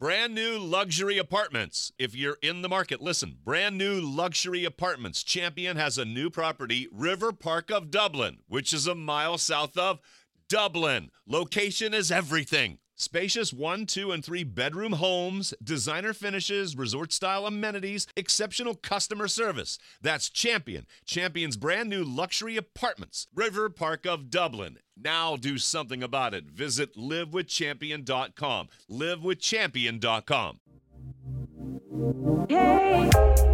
Brand new luxury apartments. If you're in the market, listen. Brand new luxury apartments. Champion has a new property, River Park of Dublin, which is a mile south of Dublin. Location is everything. Spacious 1, 2, and 3 bedroom homes, designer finishes, resort-style amenities, exceptional customer service. That's Champion. Champion's brand new luxury apartments. River Park of Dublin. Now do something about it. Visit livewithchampion.com. Livewithchampion.com. Hey.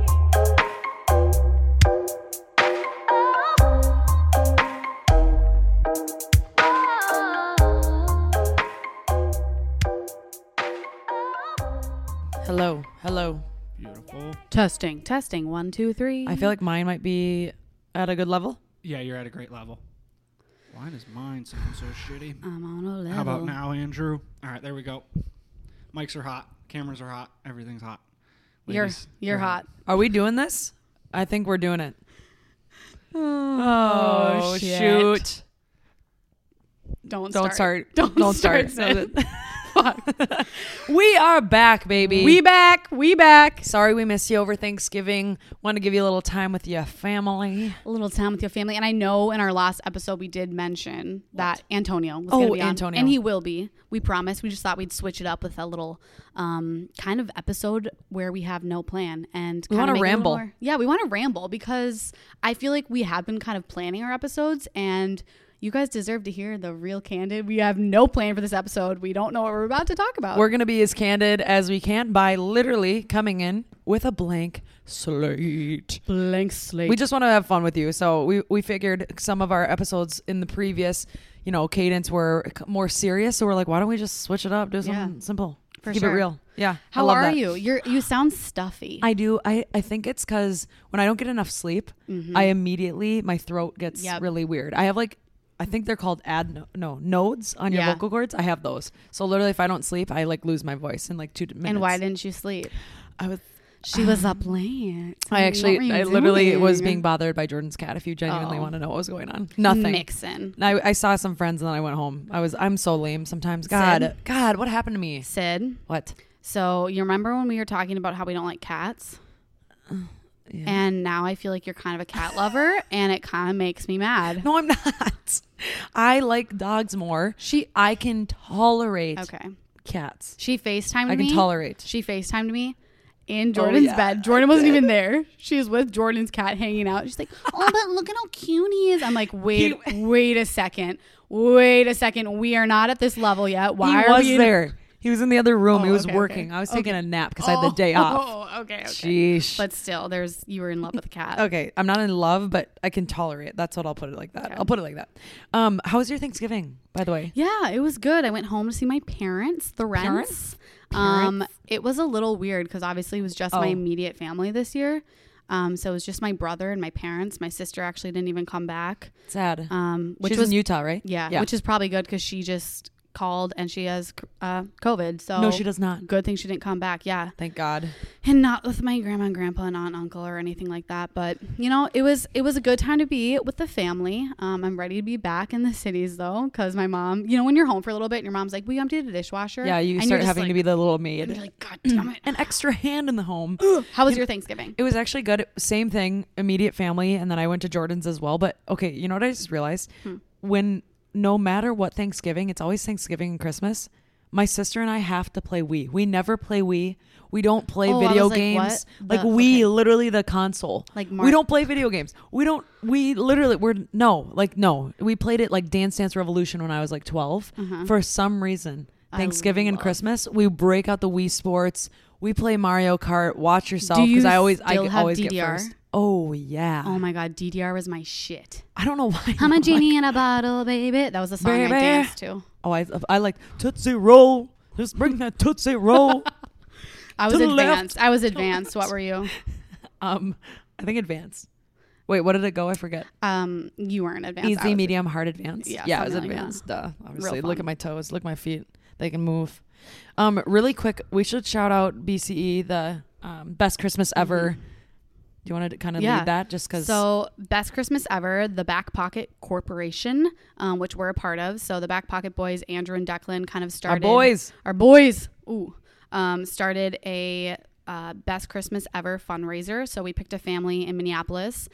Hello. Beautiful. Testing. 1, 2, 3. I feel like mine might be at a good level. Yeah, you're at a great level. Why does mine sound so shitty? I'm on a level. How about now, Andrew? All right, there we go. Mics are hot. Cameras are hot. Everything's hot. Ladies, You're hot. Are we doing this? I think we're doing it. Oh, shoot. Don't Don't start. start. Don't start. No, we are back, baby. We back. Sorry we missed you over Thanksgiving. Want to give you a little time with your family. A little time with your family. And I know in our last episode we did mention that Antonio was going to be on. Antonio. And he will be. We promise. We just thought we'd switch it up with a little kind of episode where we have no plan. And we want to ramble. We want to ramble because I feel like we have been kind of planning our episodes and you guys deserve to hear the real candid. We have no plan for this episode. We don't know what we're about to talk about. We're going to be as candid as we can by literally coming in with a blank slate. Blank slate. We just want to have fun with you. So we figured some of our episodes in the previous, cadence were more serious. So we're like, why don't we just switch it up? Do something simple. For Keep sure. it real. Yeah. How I love are that. you? You sound stuffy. I do. I think it's because when I don't get enough sleep, I immediately, my throat gets really weird. I have I think they're called nodes on your vocal cords. I have those. So literally if I don't sleep, I lose my voice in 2 minutes. And why didn't you sleep? She was up late. I literally was being bothered by Jordan's cat. If you genuinely want to know what was going on. Nothing. Mixing. I saw some friends and then I went home. I'm so lame sometimes. God, what happened to me? Sid. What? So you remember when we were talking about how we don't like cats? Yeah. And now I feel like you're kind of a cat lover and it kind of makes me mad. No, I'm not. I like dogs more. I can tolerate cats. She FaceTimed me. I can tolerate. She FaceTimed me in Jordan's bed. Jordan wasn't even there. She was with Jordan's cat hanging out. She's like, oh, but look at how cute he is. I'm like, wait a second. We are not at this level yet. Why are we there? He was in the other room. He was working. Okay. I was taking a nap because I had the day off. Oh, okay. Sheesh. But still, you were in love with the cat. Okay. I'm not in love, but I can tolerate. That's what I'll put it like that. Okay. I'll put it like that. How was your Thanksgiving, by the way? Yeah, it was good. I went home to see my parents, the Rents. It was a little weird because obviously it was just my immediate family this year. So it was just my brother and my parents. My sister actually didn't even come back. Sad. She's in Utah, right? Yeah, which is probably good because she just called and she has COVID. So no, she does not. Good thing she didn't come back. Yeah, thank God. And not with my grandma and grandpa and aunt and uncle or anything like that. But it was a good time to be with the family. I'm ready to be back in the cities though, because my mom, when you're home for a little bit and your mom's like, "Will you empty the dishwasher?" Yeah, you start having to be the little maid. And you're like, God damn it, an extra hand in the home. How was your Thanksgiving? It was actually good. Same thing, immediate family, and then I went to Jordan's as well. But okay, you know what I just realized? No matter what Thanksgiving, it's always Thanksgiving and Christmas. My sister and I have to play Wii. We never play Wii. We don't play video games. Literally the console. We don't play video games. No. We played it like Dance Dance Revolution when I was 12. For some reason, Thanksgiving and Christmas, we break out the Wii Sports. We play Mario Kart. Watch yourself, because I always get first. Oh yeah. Oh my God, DDR was my shit. I don't know why. I'm a genie in a bottle, baby. That was the song I danced to. Oh, I like Tootsie Roll. Just bring that Tootsie Roll. I was advanced. What were you? I think advanced. Wait, what did it go? I forget. You weren't advanced. Easy, medium, hard, advanced. Yeah, I was advanced. Duh. Obviously, look at my toes. Look at my feet. They can move. Really quick, we should shout out BCE, the best Christmas ever. Do you want to kind of lead that just because? So best Christmas ever, the Back Pocket Corporation, which we're a part of. So the Back Pocket Boys, Andrew and Declan, kind of started. Our boys. Ooh. started a Best Christmas Ever fundraiser. So we picked a family in Minneapolis,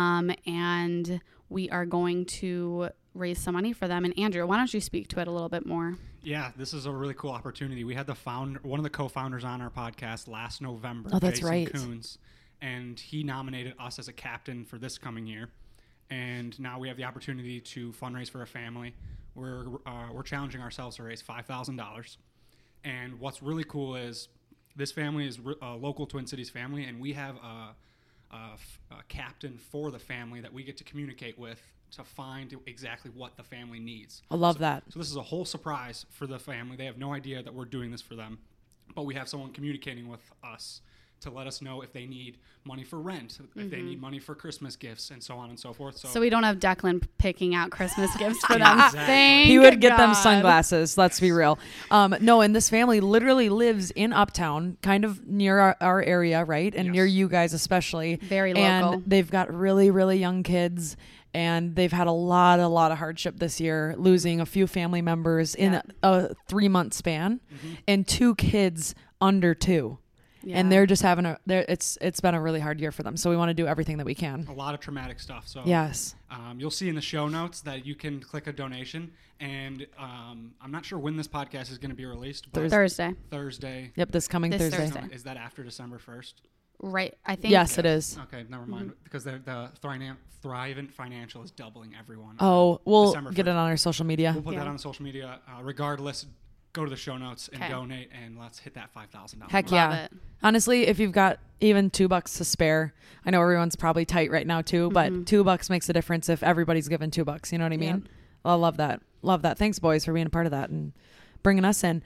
and we are going to raise some money for them. And Andrew, why don't you speak to it a little bit more? Yeah, this is a really cool opportunity. We had one of the co-founders on our podcast last November. Oh, that's Jason right. Coons, and he nominated us as a captain for this coming year. And now we have the opportunity to fundraise for a family. We're challenging ourselves to raise $5,000. And what's really cool is this family is a local Twin Cities family, and we have a captain for the family that we get to communicate with to find exactly what the family needs. I love that. So this is a whole surprise for the family. They have no idea that we're doing this for them, but we have someone communicating with us to let us know if they need money for rent, if they need money for Christmas gifts, and so on and so forth. So we don't have Declan picking out Christmas gifts for them. Exactly. Thank He would get them God. sunglasses. Let's be real. No, and this family literally lives in Uptown, kind of near our area, right? And Yes. near you guys especially. Very local. And they've got really, really young kids. And they've had a lot of hardship this year, losing a few family members in a 3-month span, and 2 kids under 2. Yeah. And they're just having it's been a really hard year for them. So we want to do everything that we can. a lot of traumatic stuff. So Yes. you'll see in the show notes that you can click a donation. And I'm not sure when this podcast is going to be released. But Thursday. Yep, this coming This Thursday. Thursday. Is that after December 1st? Right. I think. Yes, it is. Okay, never mind. Because the Thrivent Financial is doubling everyone. Oh, we'll December get 1st. it on our social media. We'll put Yeah. that on social media. Regardless, go to the show notes and Okay. donate, and let's hit that $5,000. Heck Love yeah. it. Honestly, if you've got even $2 to spare, I know everyone's probably tight right now too, but $2 makes a difference if everybody's given $2. You know what I mean? Yep. I love that. Love that. Thanks, boys, for being a part of that and bringing us in.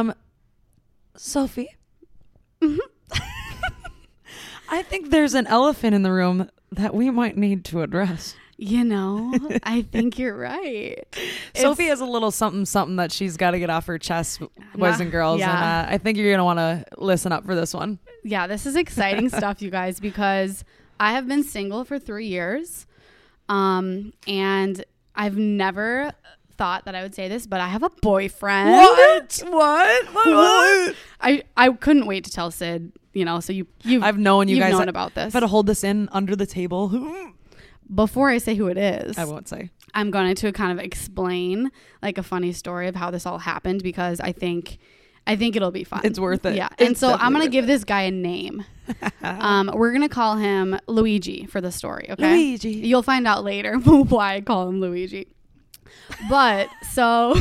Sophie, I think there's an elephant in the room that we might need to address. You know, I think you're right. Sophie has a little something that she's got to get off her chest, boys and girls. Yeah. And I think you're going to want to listen up for this one. Yeah, this is exciting stuff, you guys, because I have been single for 3 years. And I've never thought that I would say this, but I have a boyfriend. What? I couldn't wait to tell Sid, you know, so I've known you you've guys known about this. I've had to hold this in under the table. Before I say who it is, I won't say. I'm going to kind of explain like a funny story of how this all happened, because I think it'll be fun. It's worth it. Yeah. It's And so I'm definitely going to worth give this guy a name. We're going to call him Luigi for the story. Okay. Luigi. You'll find out later why I call him Luigi. But so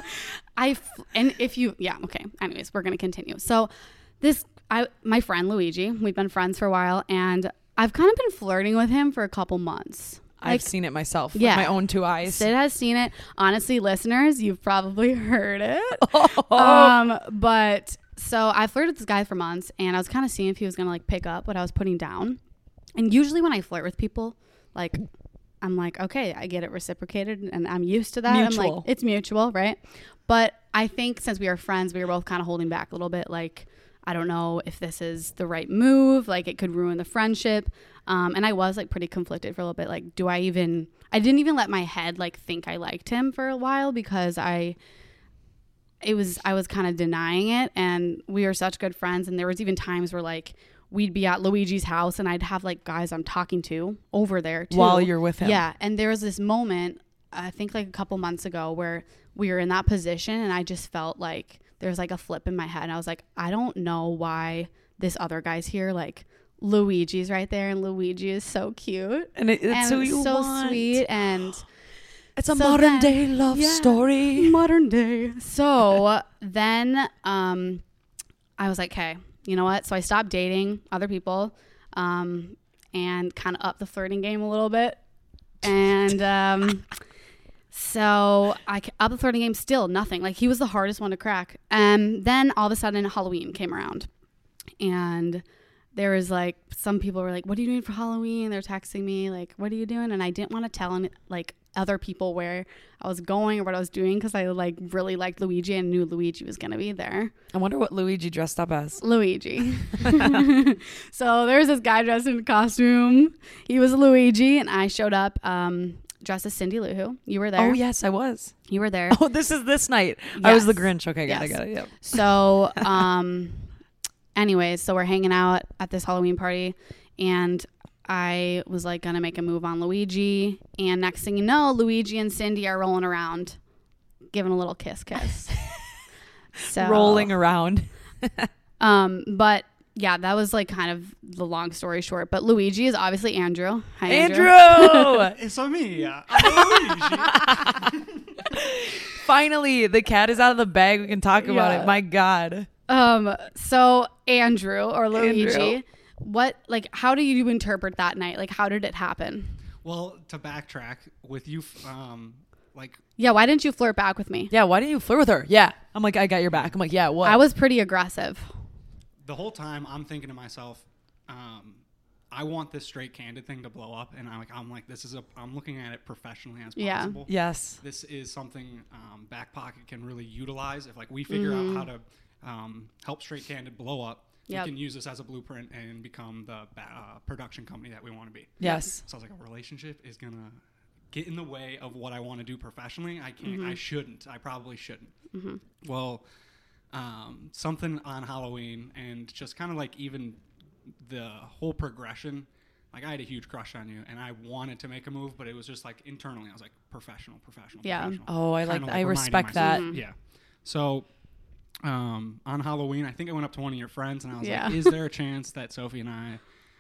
anyways, we're going to continue. So my friend Luigi, we've been friends for a while, and I've kind of been flirting with him for a couple months. I've seen it myself with Yeah. my own 2 eyes. Sid has seen it. Honestly, listeners, you've probably heard it. Oh. But so I flirted with this guy for months, and I was kind of seeing if he was going to like pick up what I was putting down. And usually when I flirt with people, like I'm like, okay, I get it reciprocated, and I'm used to that. I'm Mutual. like, it's mutual, right? But I think since we are friends, we were both kind of holding back a little bit. Like, I don't know if this is the right move. Like, it could ruin the friendship. And I was like pretty conflicted for a little bit. Like, I didn't even let my head like think I liked him for a while, because I was kind of denying it. And we were such good friends. And there was even times where like we'd be at Luigi's house, and I'd have like guys I'm talking to over there too. While you're with him. Yeah. And there was this moment, I think like a couple months ago, where we were in that position, and I just felt like there was like a flip in my head. And I was like, I don't know why this other guy's here. Like, Luigi's right there, and Luigi is so cute. And it's who you so want. sweet. And It's a So modern then- day love yeah. story. modern day. So then I was like, hey, you know what? So I stopped dating other people and kind of upped the flirting game a little bit. And so I upped the flirting game, still nothing. Like, he was the hardest one to crack. And then all of a sudden Halloween came around, and there was like, some people were like, what are you doing for Halloween? They're texting me like, what are you doing? And I didn't want to tell like other people where I was going or what I was doing, because I like really liked Luigi and knew Luigi was going to be there. I wonder what Luigi dressed up as. Luigi. So there was this guy dressed in a costume. He was Luigi, and I showed up dressed as Cindy Lou Who. You were there. Oh yes, I was. You were there. Oh, this is this night. I was the Yes. Grinch. Okay, Yes. I got it. Yep. So, anyways, so we're hanging out at this Halloween party, and I was like gonna make a move on Luigi, and next thing you know, Luigi and Cindy are rolling around, giving a little kiss. So Rolling around. but yeah, that was like kind of the long story short. But Luigi is obviously Andrew. Hi, Andrew. Andrew. It's on me. I'm Luigi. Finally, the cat is out of the bag. We can talk about Yeah. it. My God. So Andrew or Luigi, Andrew. what, like, how do you interpret that night? Like, how did it happen? Well, to backtrack with you, like Yeah, why didn't you flirt back with me? Yeah, why didn't you flirt with her? Yeah. I'm like, I got your back. I'm like, yeah, what? I was pretty aggressive. the whole time, I'm thinking to myself, I want this straight candid thing to blow up, and I'm like, I'm looking at it professionally as Yeah. possible. Yes. This is something Back Pocket can really utilize if like we figure out how to help Straight Candid blow up. Yep. We can use this as a blueprint and become the production company that we want to be. Yes. So I was like, a relationship is gonna get in the way of what I want to do professionally. I can't. I shouldn't. I probably shouldn't. Well, something on Halloween and just kind of like even the whole progression. Like I had a huge crush on you, and I wanted to make a move, but it was just like internally. I was like professional. Yeah. Professional. Oh, I Kinda like. I reminding respect myself. that. Yeah. So on Halloween, I think I went up to one of your friends, and I was Yeah. like, "Is there a chance that Sophie and I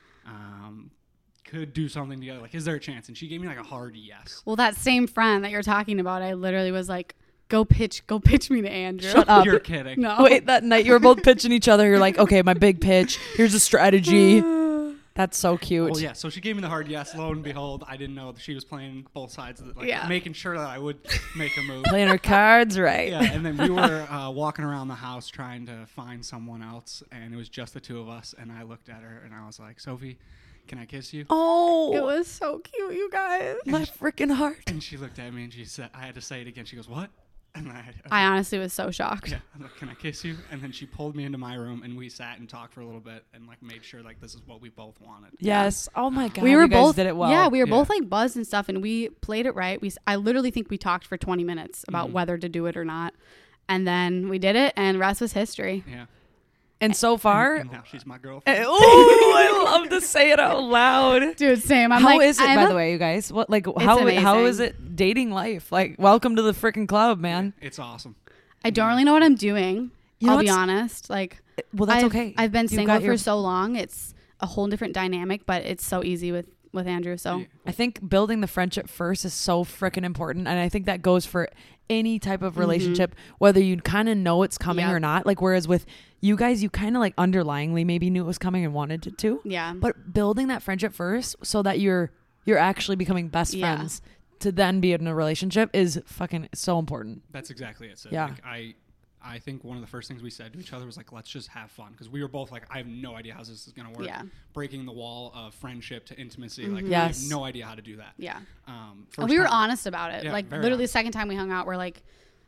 could do something together? Like, is there a chance?" And she gave me like a hard yes. Well, that same friend that you're talking about, I literally was like, go pitch me to Andrew. Shut up. You're kidding. No. Wait, that night you were both pitching each other. You're like, okay, my big pitch. Here's a strategy. That's so cute. Well, yeah. So she gave me the hard yes. Lo and behold, I didn't know that she was playing both sides of it, like Yeah. making sure that I would make a move. Playing her cards right. Yeah, and then we were walking around the house trying to find someone else, and it was just the two of us. And I looked at her, and I was like, "Sophie, can I kiss you?" Oh, It was so cute, you guys. my freaking heart. And she looked at me, and she said, "I had to say it again." She goes, "What?" And I honestly was so shocked. yeah, I'm like, "Can I kiss you?" And then she pulled me into my room, and we sat and talked for a little bit, and like made sure like this is what we both wanted. Yes. Oh my God. We were you guys both did it well. Yeah, we were Yeah. both like buzzed and stuff, and we played it right. I literally think we talked for 20 minutes about whether to do it or not, and then we did it, and rest was history. Yeah. And so far, And now she's my girlfriend. oh, I love to say it out loud. Dude, same. How is it, by the way, you guys? What like how is amazing. it dating life? Like, welcome to the freaking club, man. It's awesome. I don't really know what I'm doing. You know I'll be what's- honest. Like, Well, that's I've, okay. I've been You've single got for your- so long. It's a whole different dynamic, but it's so easy with Andrew. So Yeah. I think building the friendship first is so freaking important. And I think that goes for any type of relationship, whether you kind of know it's coming Yep. or not. Like, whereas with you guys, you kind of like underlyingly maybe knew it was coming and wanted it to. yeah, But building that friendship first so that you're actually becoming best Yeah. friends to then be in a relationship is fucking so important. That's exactly it. So Yeah. like, I think one of the first things we said to each other was like, let's just have fun. Because we were both like, I have no idea how this is going to work. Yeah. Breaking the wall of friendship to intimacy. Like, we Yes. have no idea how to do that. yeah. First And we were time- honest about it. Yeah, like very literally honest. the second time we hung out, we're like,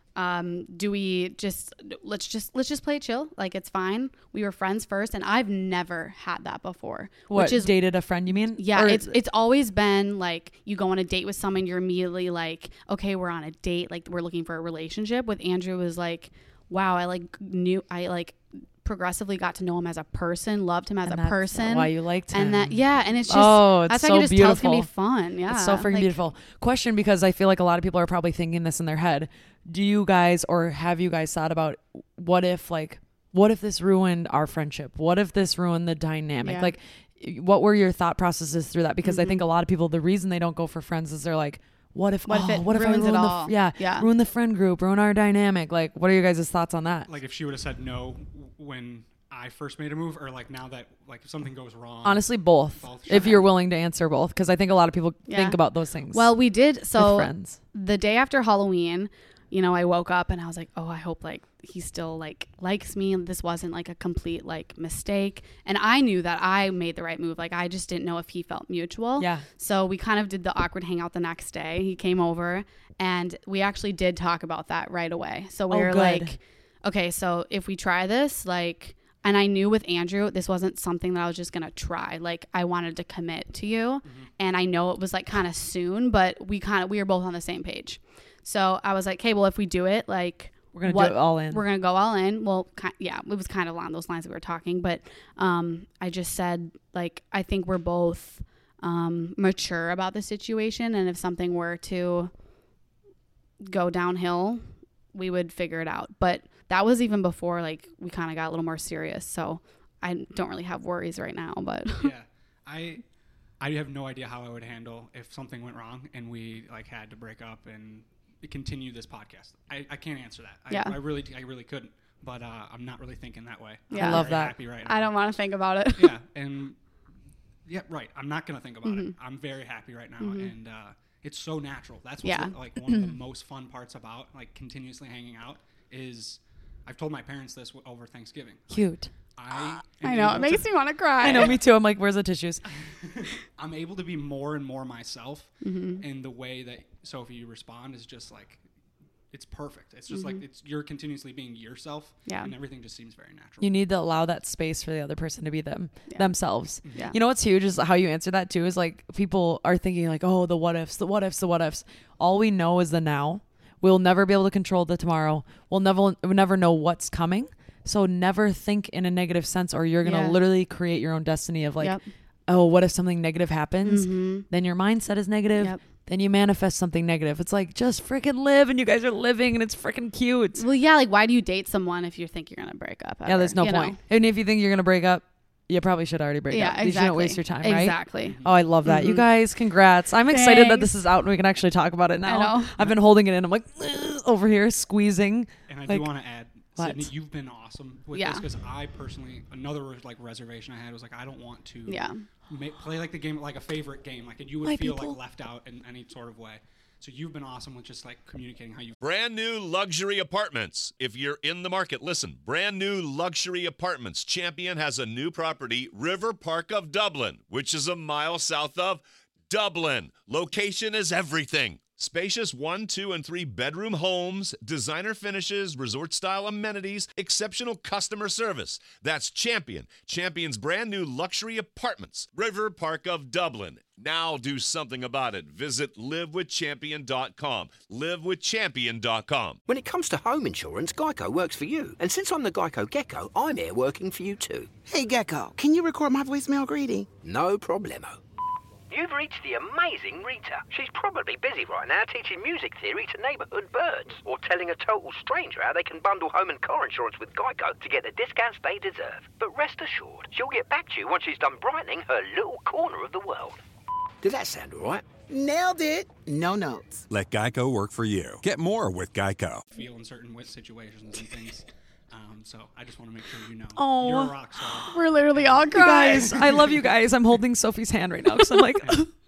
do we just let's just play it chill? Like it's fine. We were friends first, and I've never had that before. What, which is dated a friend, you mean? yeah, Or- it's always been like you go on a date with someone, you're immediately like, okay, we're on a date, like we're looking for a relationship. With Andrew was like, wow, I progressively got to know him as a person, loved him as and a that's person. why you liked him. And that, yeah, and it's just, Oh, it's that's how so you just tell it's gonna be beautiful. fun. Yeah. It's so freaking like, beautiful. Question, because I feel like a lot of people are probably thinking this in their head. Do you guys, or have you guys thought about what if this ruined our friendship? What if this ruined the dynamic? Yeah. Like, what were your thought processes through that? Because I think a lot of people, the reason they don't go for friends is they're like, what if I ruins it ruin all? Yeah. ruin the friend group, ruin our dynamic? Like, what are your guys' thoughts on that? Like, if she would have said no when I first made a move, or like now that, like, if something goes wrong. Honestly, both. Both. If you're willing to answer both, because I think a lot of people Yeah. think about those things. Well, we did. with So friends. the day after Halloween, I woke up and I was like, oh, I hope like he still like likes me and this wasn't like a complete like mistake. And I knew that I made the right move. Like I just didn't know if he felt mutual. Yeah. So we kind of did the awkward hangout the next day. He came over and we actually did talk about that right away. So we Oh, were good. like, okay, so if we try this, like And I knew with Andrew, this wasn't something that I was just going to try. Like, I wanted to commit to you. And I know it was like kind of soon, but we were both on the same page. So I was like, hey, well, if we do it, like, We're going to do it all in. We're going to go all in. Well, yeah, it was kind of along those lines that we were talking. But I just said, like, I think we're both mature about the situation. And if something were to go downhill, we would figure it out. But that was even before, like, we kind of got a little more serious. So I don't really have worries right now. But yeah, I have no idea how I would handle if something went wrong and we, like, had to break up and continue this podcast. I can't answer that. I really couldn't. But I'm not really thinking that way. Yeah. I love very that. Happy right now. I don't want to think about it. Yeah, and yeah, right. I'm not gonna think about it. I'm very happy right now, and it's so natural. That's what's like one of the most fun parts about like continuously hanging out is I've told my parents this over Thanksgiving. Cute. I know, it makes me want to cry. I know, me too. I'm like, where's the tissues? I'm able to be more and more myself, and the way that Sophie you respond is just like, it's perfect. It's just like you're continuously being yourself, and everything just seems very natural. You need to allow that space for the other person to be themselves. Yeah. You know what's huge is how you answer that too. Is like people are thinking like, oh, the what ifs, the what ifs, the what ifs. All we know is the now. We'll never be able to control the tomorrow. We'll never know what's coming. So never think in a negative sense, or you're gonna literally create your own destiny of like, oh, what if something negative happens? Then your mindset is negative. Then you manifest something negative. It's like, just freaking live, and you guys are living, and it's freaking cute. Well, yeah, like, why do you date someone if you think you're gonna break up? Yeah, there's no point. And if you think you're gonna break up, you probably should already break up. Exactly. You shouldn't waste your time, right? Exactly. Oh, I love that. You guys, congrats. I'm excited that this is out and we can actually talk about it now. I know. I've been holding it in. I'm like, over here squeezing. And I like, do want to add, what? Sydney, you've been awesome with this because I personally, another like reservation I had was like, I don't want to play like the game like a favorite game, like, and you would feel like left out in any sort of way. So you've been awesome with just like communicating how you. Brand new luxury apartments. If you're in the market, listen. Brand new luxury apartments. Champion has a new property, River Park of Dublin, which is a mile south of Dublin. Location is everything. Spacious 1, 2, and 3 bedroom homes, designer finishes, resort-style amenities, exceptional customer service. That's Champion. Champion's brand new luxury apartments, River Park of Dublin. Now do something about it. Visit livewithchampion.com. Livewithchampion.com. When it comes to home insurance, Geico works for you. And since I'm the Geico Gecko, I'm here working for you too. Hey, Gecko, can you record my voicemail greeting? No problemo. You've reached the amazing Rita. She's probably busy right now teaching music theory to neighbourhood birds or telling a total stranger how they can bundle home and car insurance with Geico to get the discounts they deserve. But rest assured, she'll get back to you once she's done brightening her little corner of the world. Did that sound all right? Nailed it. No notes. Let Geico work for you. Get more with Geico. Feel in certain situations and things. So I just want to make sure you know you're a rock star. We're literally all crying. Guys, I love you guys. I'm holding Sophie's hand right now because I'm like,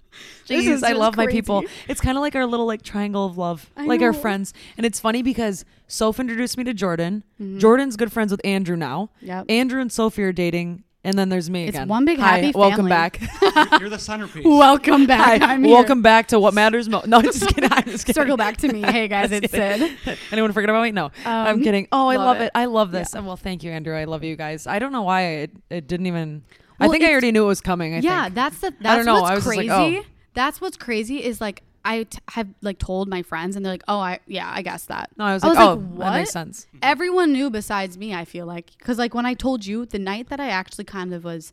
jeez, I love my people. It's kind of like our little like triangle of love, like our friends. And it's funny because Soph introduced me to Jordan. Jordan's good friends with Andrew now. Andrew and Sophie are dating. And then there's me again. It's one big happy family. Welcome back. You're the centerpiece. Welcome back. I'm here. Welcome back to what matters most. No, I'm just kidding. I'm just kidding. Circle back to me. Hey guys, it's Sid. Anyone forget about me? No, I'm kidding. Oh, I love it. I love this. And well, thank you, Andrew. I love you guys. I don't know why it didn't even. Well, I think I already knew it was coming. I think. That's I don't know. What's crazy. Like, oh. That's what's crazy is like I have like told my friends and they're like, oh, I guess that. No, I was like, oh, what? That makes sense. Everyone knew besides me. I feel like because like when I told you the night that I actually kind of was.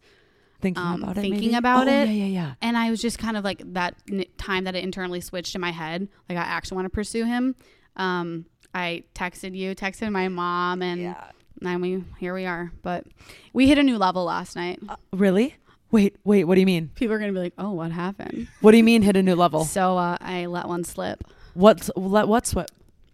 Thinking about it. Yeah. And I was just kind of like that time that it internally switched in my head. Like I actually want to pursue him. I texted my mom, and then here we are. But we hit a new level last night. Really? Wait. What do you mean? People are gonna be like, "Oh, what happened?" What do you mean hit a new level? So I let one slip. What slip?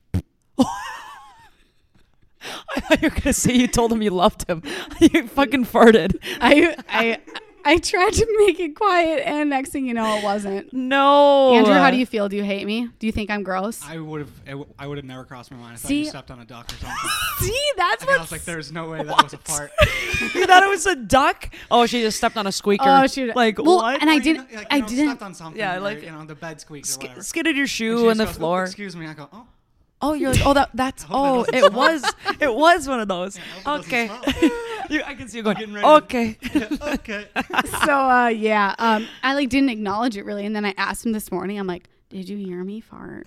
I thought you were gonna say you told him you loved him. You fucking farted. I tried to make it quiet, and next thing you know, it wasn't. No, Andrew, how do you feel? Do you hate me? Do you think I'm gross? I would have never crossed my mind. I thought you stepped on a duck or something. See, that's what I was like, there's no way that was a fart. You thought it was a duck? Oh, she just stepped on a squeaker. Oh, shoot. Like well, what? And I didn't. I didn't. Stepped on something. Yeah, like the bed squeaked or whatever. Skidded your shoe on the floor. Excuse me. I go, oh. Oh, you're like, oh, that's, oh, it was one of those. Okay. I can see you going, Getting ready okay. Okay. So I like didn't acknowledge it really, and then I asked him this morning. I'm like, "Did you hear me fart?"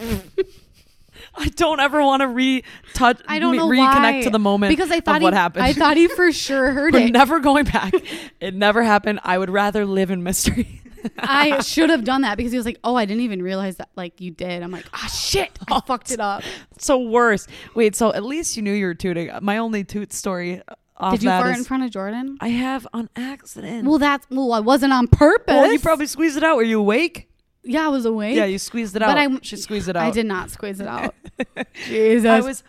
I don't ever want to reconnect why. to the moment because I thought of what happened. I thought he for sure heard We're it. never going back. It never happened. I would rather live in mystery. I should have done that because he was like, "Oh, I didn't even realize that like you did." I'm like, "Ah, shit, I fucked it up." So worse. Wait, so at least you knew you were tooting. My only toot story off Did you that fart is in front of Jordan? I have on accident. Well, I wasn't on purpose. Well, you probably squeezed it out. Were you awake? Yeah, I was awake. Yeah, you squeezed it out. She squeezed it out. I did not squeeze it out. Jesus.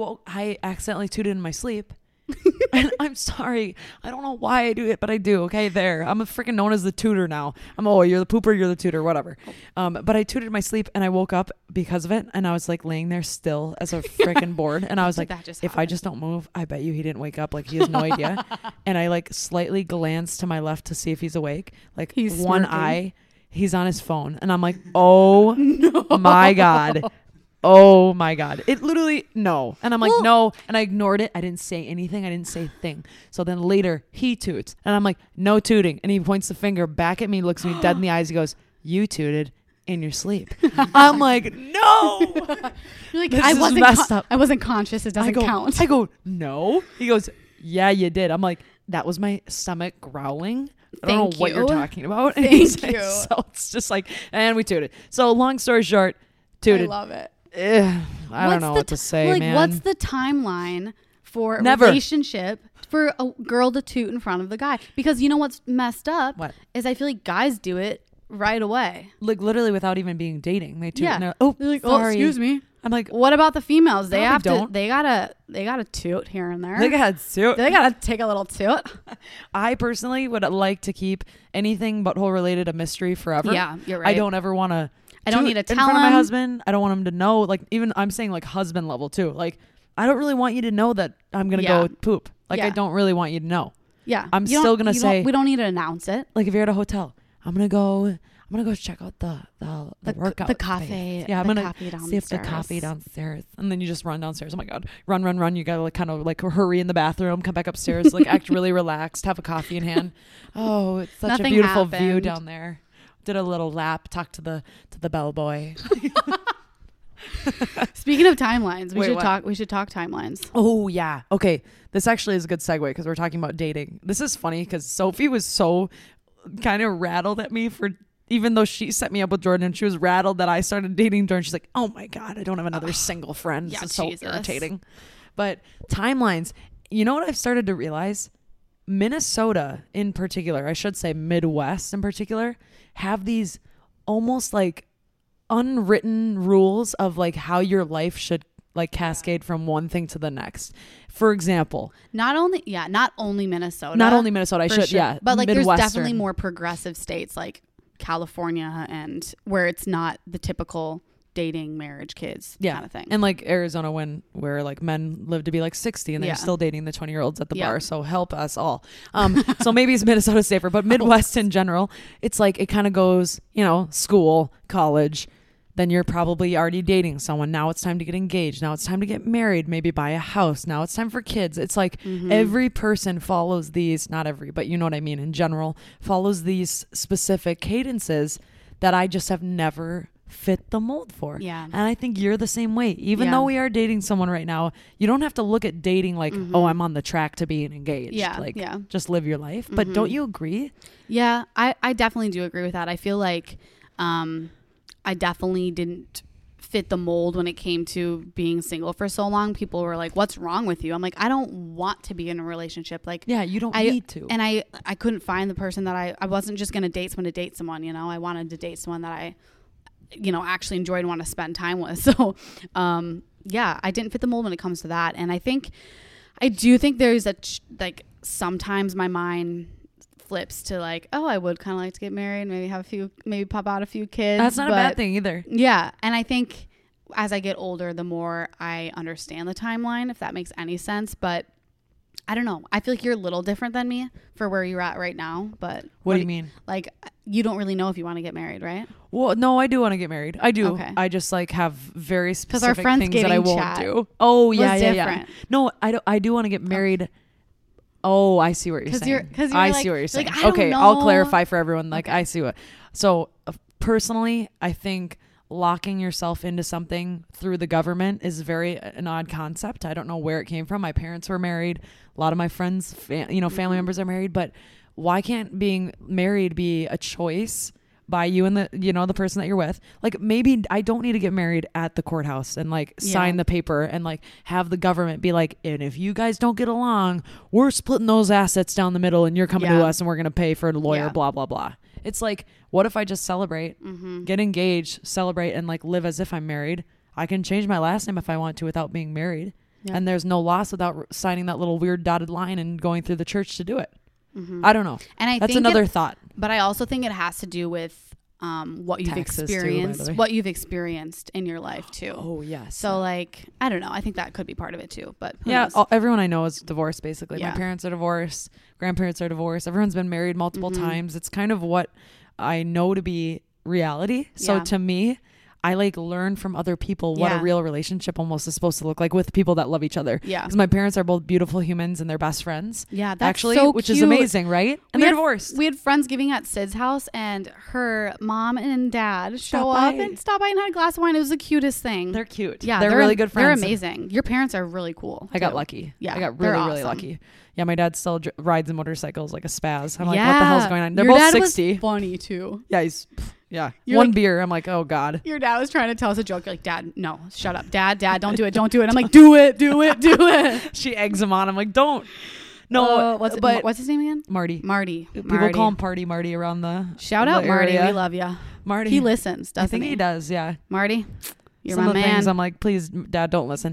I accidentally tooted in my sleep. And I'm sorry. I don't know why I do it, but I do. Okay, there. I'm freaking known as the tutor now. You're the pooper, you're the tutor, whatever. But I tooted in my sleep and I woke up because of it, and I was like laying there still as a freaking board, and I was like, if I just don't move, I bet you he didn't wake up. Like, he has no idea. And I like slightly glanced to my left to see if he's awake. Like, He's one smirking. eye, he's on his phone, and I'm like, oh my God. Oh my God. It literally, no. And I'm like, no. And I ignored it. I didn't say anything. I didn't say a thing. So then later he toots and I'm like, no tooting. And he points the finger back at me, looks me dead in the eyes. He goes, you tooted in your sleep. I'm like, no. You're like, This I is wasn't messed up. I wasn't conscious. It doesn't count. I go, no. He goes, yeah, you did. I'm like, that was my stomach growling. I don't know what you're talking about. Thank you. So it's just like, and we tooted. So long story short, tooted. I love it. I don't know what to say, like, man. what's the timeline for a Never. relationship for a girl to toot in front of the guy? Because you know what's messed up What? is I feel like guys do it right away. Like literally without even being dating, they toot. Yeah. And they're, oh, They're like, sorry. excuse me. I'm like, What about the females? They No, they have to. don't. They gotta toot here and there. they got toot. They gotta take a little toot. I personally would like to keep anything butthole related a mystery forever. Yeah, you're I right. don't ever want to. I don't need to in tell front of my him. husband. I don't want him to know. Like, even I'm saying like husband level too. Like, I don't really want you to know that I'm gonna Yeah. go poop. Like, I Yeah. don't really want you to know. Yeah, I'm You don't- still gonna you say- don't- we don't need to announce it. Like, if you're at a hotel, I'm gonna go check out the workout the space. cafe- Yeah, I'm the gonna coffee see if the coffee downstairs. downstairs, and then you just run downstairs. Oh my God, run! You gotta like kind of like hurry in the bathroom, come back upstairs, like act really relaxed, have a coffee in hand. Oh, it's such Nothing a beautiful view happened. down there. Did a little lap, talked to the bellboy. Speaking of timelines, Wait, what? we should talk timelines. Oh yeah. Okay. This actually is a good segue because we're talking about dating. This is funny because Sophie was so kind of rattled at me for, even though she set me up with Jordan, she was rattled that I started dating Jordan. She's like, oh my God, I don't have another single friend. yeah, This is so Jesus. irritating. But timelines, you know what I've started to realize? Minnesota in particular, I should say Midwest in particular, have these almost like unwritten rules of like how your life should like cascade from one thing to the next. For example, Not only Minnesota. not only Minnesota, I for should, sure. yeah, But like there's Midwestern. definitely more progressive states like California and where it's not the typical dating, marriage, kids kind of thing. And like Arizona, where like men live to be like 60 and they're Yeah. still dating the 20-year-olds at the Yeah. bar. So help us all. So maybe it's Minnesota safer, but Midwest in general, it's like it kind of goes, school, college. Then you're probably already dating someone. Now it's time to get engaged. Now it's time to get married, maybe buy a house. Now it's time for kids. It's like every person follows these, not every, but you know what I mean, in general, follows these specific cadences that I just have never fit the mold for. Yeah. And I think you're the same way. Even Yeah. though we are dating someone right now, you don't have to look at dating like, oh, I'm on the track to being engaged. Yeah, Like, yeah. just live your life. But don't you agree? Yeah, I definitely do agree with that. I feel like I definitely didn't fit the mold when it came to being single for so long. People were like, what's wrong with you? I'm like, I don't want to be in a relationship. Like, Yeah, you don't need to. And I couldn't find the person that I wasn't just going to date someone to date someone, I wanted to date someone that I, actually enjoyed and want to spend time with. So, yeah, I didn't fit the mold when it comes to that. And I do think there's sometimes my mind flips to like, oh, I would kind of like to get married, maybe pop out a few kids. That's not a bad thing either. Yeah. And I think as I get older, the more I understand the timeline, if that makes any sense. But I don't know. I feel like you're a little different than me for where you're at right now. But What do you mean? Like, you don't really know if you want to get married, right? Well, no, I do want to get married. I do. Okay. I just like have very our specific friends things that I getting won't chat do. Oh, yeah, was yeah, different. yeah. No, I do want to get married Oh, I see what you're 'Cause saying. you're- 'cause you're I like- see what you're you're saying. like, I don't Okay, I'll know. clarify for everyone. Like, Okay. I see what. So, personally, I think locking yourself into something through the government is an odd concept. I don't know where it came from. My parents were married. A lot of my friends, family members are married. But why can't being married be a choice by you and the person that you're with? Like, maybe I don't need to get married at the courthouse and like sign the paper and like have the government be like, and if you guys don't get along, we're splitting those assets down the middle and you're coming to us and we're going to pay for a lawyer, Yeah. blah, blah, blah. It's like, what if I just celebrate, get engaged, celebrate, and like live as if I'm married? I can change my last name if I want to without being married. Yeah. And there's no loss without signing that little weird dotted line and going through the church to do it. I don't know. And That's think another thought. But I also think it has to do with what you've Taxes too, by the experienced, way. what you've experienced in your life too. Oh, yes. So like, I don't know. I think that could be part of it too. But who Yeah, knows? everyone I know is divorced, basically. Yeah. My parents are divorced. Grandparents are divorced. Everyone's been married multiple times. It's kind of what I know to be reality. So Yeah. to me, I like learn from other people what a Yeah. real relationship almost is supposed to look like with people that love each other. Yeah. Because my parents are both beautiful humans and they're best friends. Yeah, that's actually, so which is cute. amazing, right? And they're divorced. We had Friendsgiving at Sid's house, and her mom and dad show Stop up by. and stop by and had a glass of wine. It was the cutest thing. They're cute. Yeah, they're really good friends. They're amazing. Your parents are really cool. I got too. lucky. Yeah, I got they're really, really awesome. lucky. Yeah, my dad still rides motorcycles like a spaz. I'm like, what the hell's going on? They're Your both dad 60. Was funny too. Yeah, yeah. You're One like- beer. I'm like, oh God. Your dad was trying to tell us a joke. You're like, Dad, no, shut up. Dad, don't do it. Don't do it. I'm like, do it. She eggs him on. I'm like, don't. No, what's his name again? Marty. Marty. People call him Party Marty around the Shout out the Marty. area. We love you. Marty. He listens, doesn't I think he does. Yeah. Marty, you're Some my of the man. things I'm like, please, Dad, don't listen.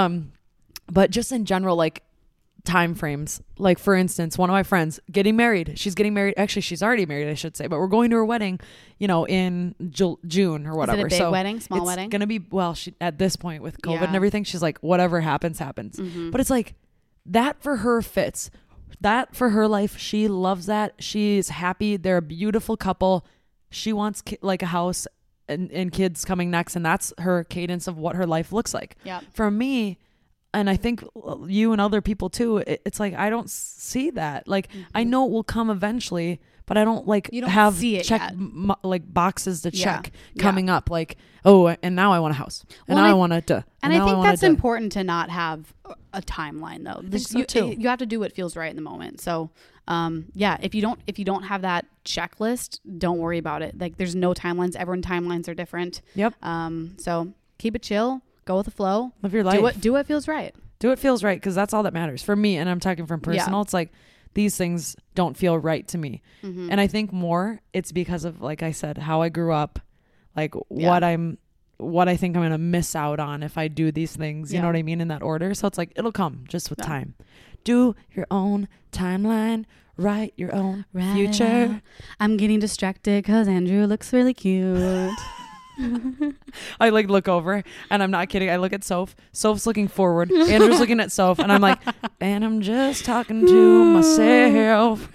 But just in general, like time frames. Like for instance, one of my friends getting married. She's getting married. Actually, she's already married, I should say. But we're going to her wedding, in June or whatever. Is it a big so wedding? Small it's wedding? Gonna be she at this point with COVID Yeah. and everything. She's like, whatever happens, happens. Mm-hmm. But it's like that for her fits. That for her life, she loves that. She's happy. They're a beautiful couple. She wants like a house and kids coming next, and that's her cadence of what her life looks like. Yeah. For me, and I think you and other people too, it's like I don't see that. Like I know it will come eventually, but I don't like You don't have see it check yet. like boxes to Yeah. check Yeah. coming up. Like, oh, and now I want a house, and Well, now I- I want to, And I now think want that's important to not have a timeline though. think so, too. You have to do what feels right in the moment. So, if you don't have that checklist, don't worry about it. Like there's no timelines. Everyone timelines are different. Yep. So keep it chill. Go with the flow. Live your life. Do what feels right. Do what feels right, because that's all that matters for me. And I'm talking from personal. Yeah. It's like these things don't feel right to me. Mm-hmm. And I think more it's because of, like I said, how I grew up, like Yeah. what I think I'm going to miss out on if I do these things. You Yeah. know what I mean? In that order. So it's like, it'll come just with Yeah. time. Do your own timeline, write your own Right. future. I'm getting distracted because Andrew looks really cute. I like look over and I'm not kidding. I look at Soph. Soph's looking forward. Andrew's looking at Soph and I'm like, and I'm just talking to myself.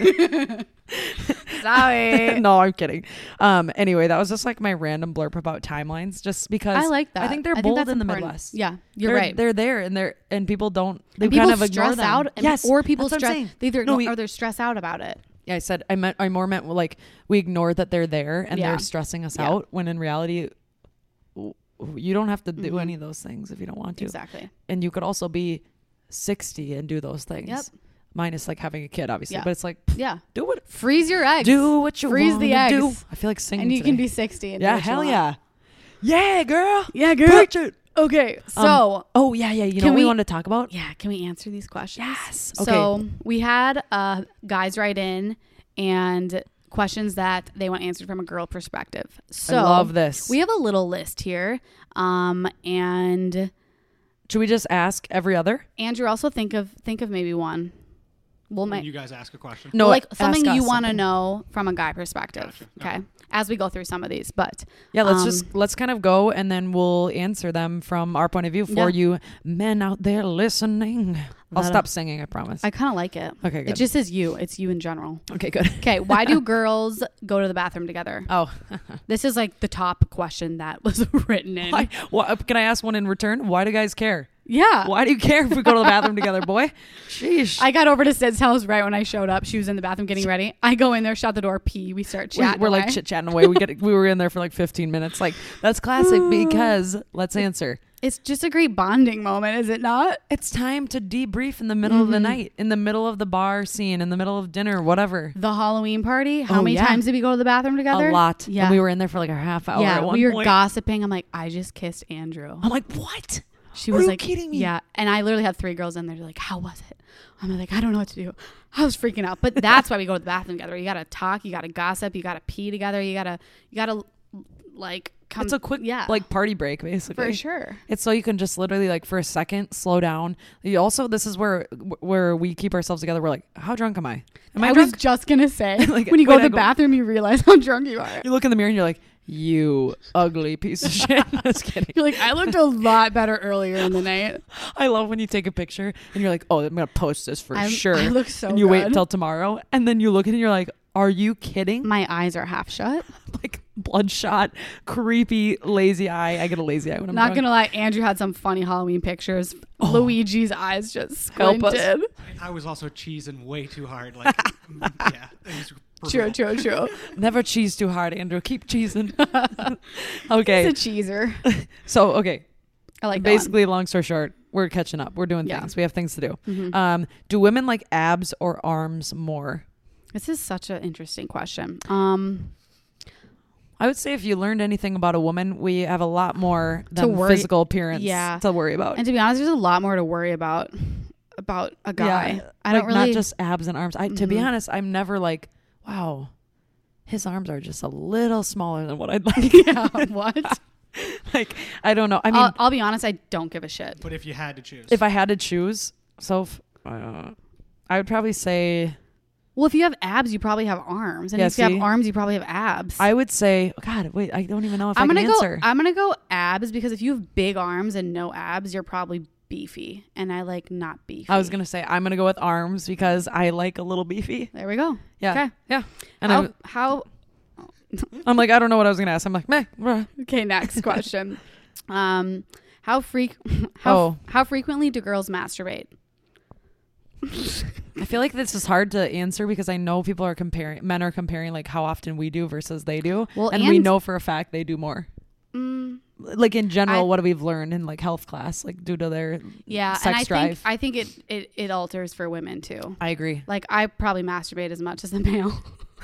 Sorry. No, I'm kidding. Anyway, that was just like my random blurb about timelines, just because I like that. I think they're I bold that's in the important. Midwest. Yeah, you're They're- right. They're there and people don't. They And people kind of ignore stress them. out. And Yes, or people that's what I'm stress. saying. They either No, ignore or they're stressed out about it. Yeah, I said I more meant like we ignore that they're there and Yeah. they're stressing us Yeah. out, when in reality, you don't have to do any of those things if you don't want to. Exactly. And you could also be 60 and do those things. Yep. Minus like having a kid, obviously. Yeah. But it's like, Yeah. do what Freeze your eggs. do what you Freeze want the to eggs. do. I feel like singing And you can today. be 60. And do Yeah, what you hell want. yeah. Yeah, girl. Yeah, girl. Preach it. Okay, so Oh, yeah. You know Can what we we- wanted to talk about? yeah, can we answer these questions? Yes. Okay. So we had guys write in and questions that they want answered from a girl perspective. So I love this. We have a little list here, and Should we just ask every other? Andrew, also think of maybe one. We'll When make you guys ask a question. No, like ask something you us want to something. know from a guy perspective. Gotcha. Okay, as we go through some of these, but Yeah, let's kind of go and then we'll answer them from our point of view for Yeah. you men out there listening. I'll That- stop singing, I promise. I kind of like it. Okay, good. It just is you. It's you in general. Okay, good. Okay, why do girls go to the bathroom together? Oh, This is like the top question that was written in. can I ask one in return? Why do guys care? Yeah. Why do you care if we go to the bathroom together, boy? Sheesh. I got over to Sid's house right when I showed up. She was in the bathroom getting ready. I go in there, shut the door, pee. We start chatting. We're like away. chit-chatting away. We were in there for like 15 minutes. Like, that's classic because let's answer. It's just a great bonding moment, is it not? It's time to debrief in the middle of the night, in the middle of the bar scene, in the middle of dinner, whatever. The Halloween party. How Oh, many yeah. times did we go to the bathroom together? A lot. Yeah. And we were in there for like a half hour yeah, at one we were point. gossiping. I'm like, I just kissed Andrew. I'm like, what? She Are was you like, kidding me? Yeah. And I literally had 3 girls in there. They're like, how was it? I'm like, I don't know what to do. I was freaking out. But that's why we go to the bathroom together. You got to talk. You got to gossip. You got to pee together. You got to like come. It's a quick yeah, like party break, basically. for sure. It's so you can just literally like for a second slow down. You also, this is where we keep ourselves together. We're like, how drunk am I? Am I was drunk? just going to say, Like, when you go when to I the go- bathroom, you realize how drunk you are. You look in the mirror and you're like, you ugly piece of shit. Just kidding. You're like, I looked a lot better earlier in the night. I love when you take a picture and you're like, oh, I'm gonna post this for sure. I look so and you wait good. until tomorrow, and then you look at it and you're like, are you kidding? My eyes are half shut. Like bloodshot, creepy, lazy eye. I get a lazy eye when I'm Not drunk. going to lie, Andrew had some funny Halloween pictures. Luigi's eyes just Help us. squinted. I was also cheesing way too hard. Like, yeah. It was True, brutal. true. Never cheese too hard, Andrew. Keep cheesing. Okay. It's a cheeser. So, okay. I like Basically, long story short, we're catching up. We're doing Yeah. things. We have things to do. Do women like abs or arms more? This is such an interesting question. I would say if you learned anything about a woman, we have a lot more To than worry- physical appearance Yeah. to worry about. And to be honest, there's a lot more to worry about a guy. Yeah, I like don't really not just abs and arms. To be honest, I'm never like, wow, his arms are just a little smaller than what I'd like. yeah, what? Like, I don't know. I mean, I'll be honest, I don't give a shit. But if you had to choose, if I had to choose, I would probably say, Well, if you have abs, you probably have arms, and Yeah, if you see? have arms, you probably have abs. I would say, God, wait, I don't even know if I'm I gonna can answer. I'm gonna go abs because if you have big arms and no abs, you're probably beefy, and I like not beefy. I was gonna say I'm gonna go with arms because I like a little beefy. There we go. Yeah, Okay. yeah. And How? I'm like, I don't know what I was gonna ask. I'm like, meh. Bruh. Okay. Next question. How Oh. frequently do girls masturbate? I feel like this is hard to answer because I know men are comparing like how often we do versus they do. Well, and we and- know for a fact they do more. Like in general, what we've learned in like health class, like due to their Yeah, sex and drive. I think it alters for women too. I agree. Like I probably masturbate as much as the male.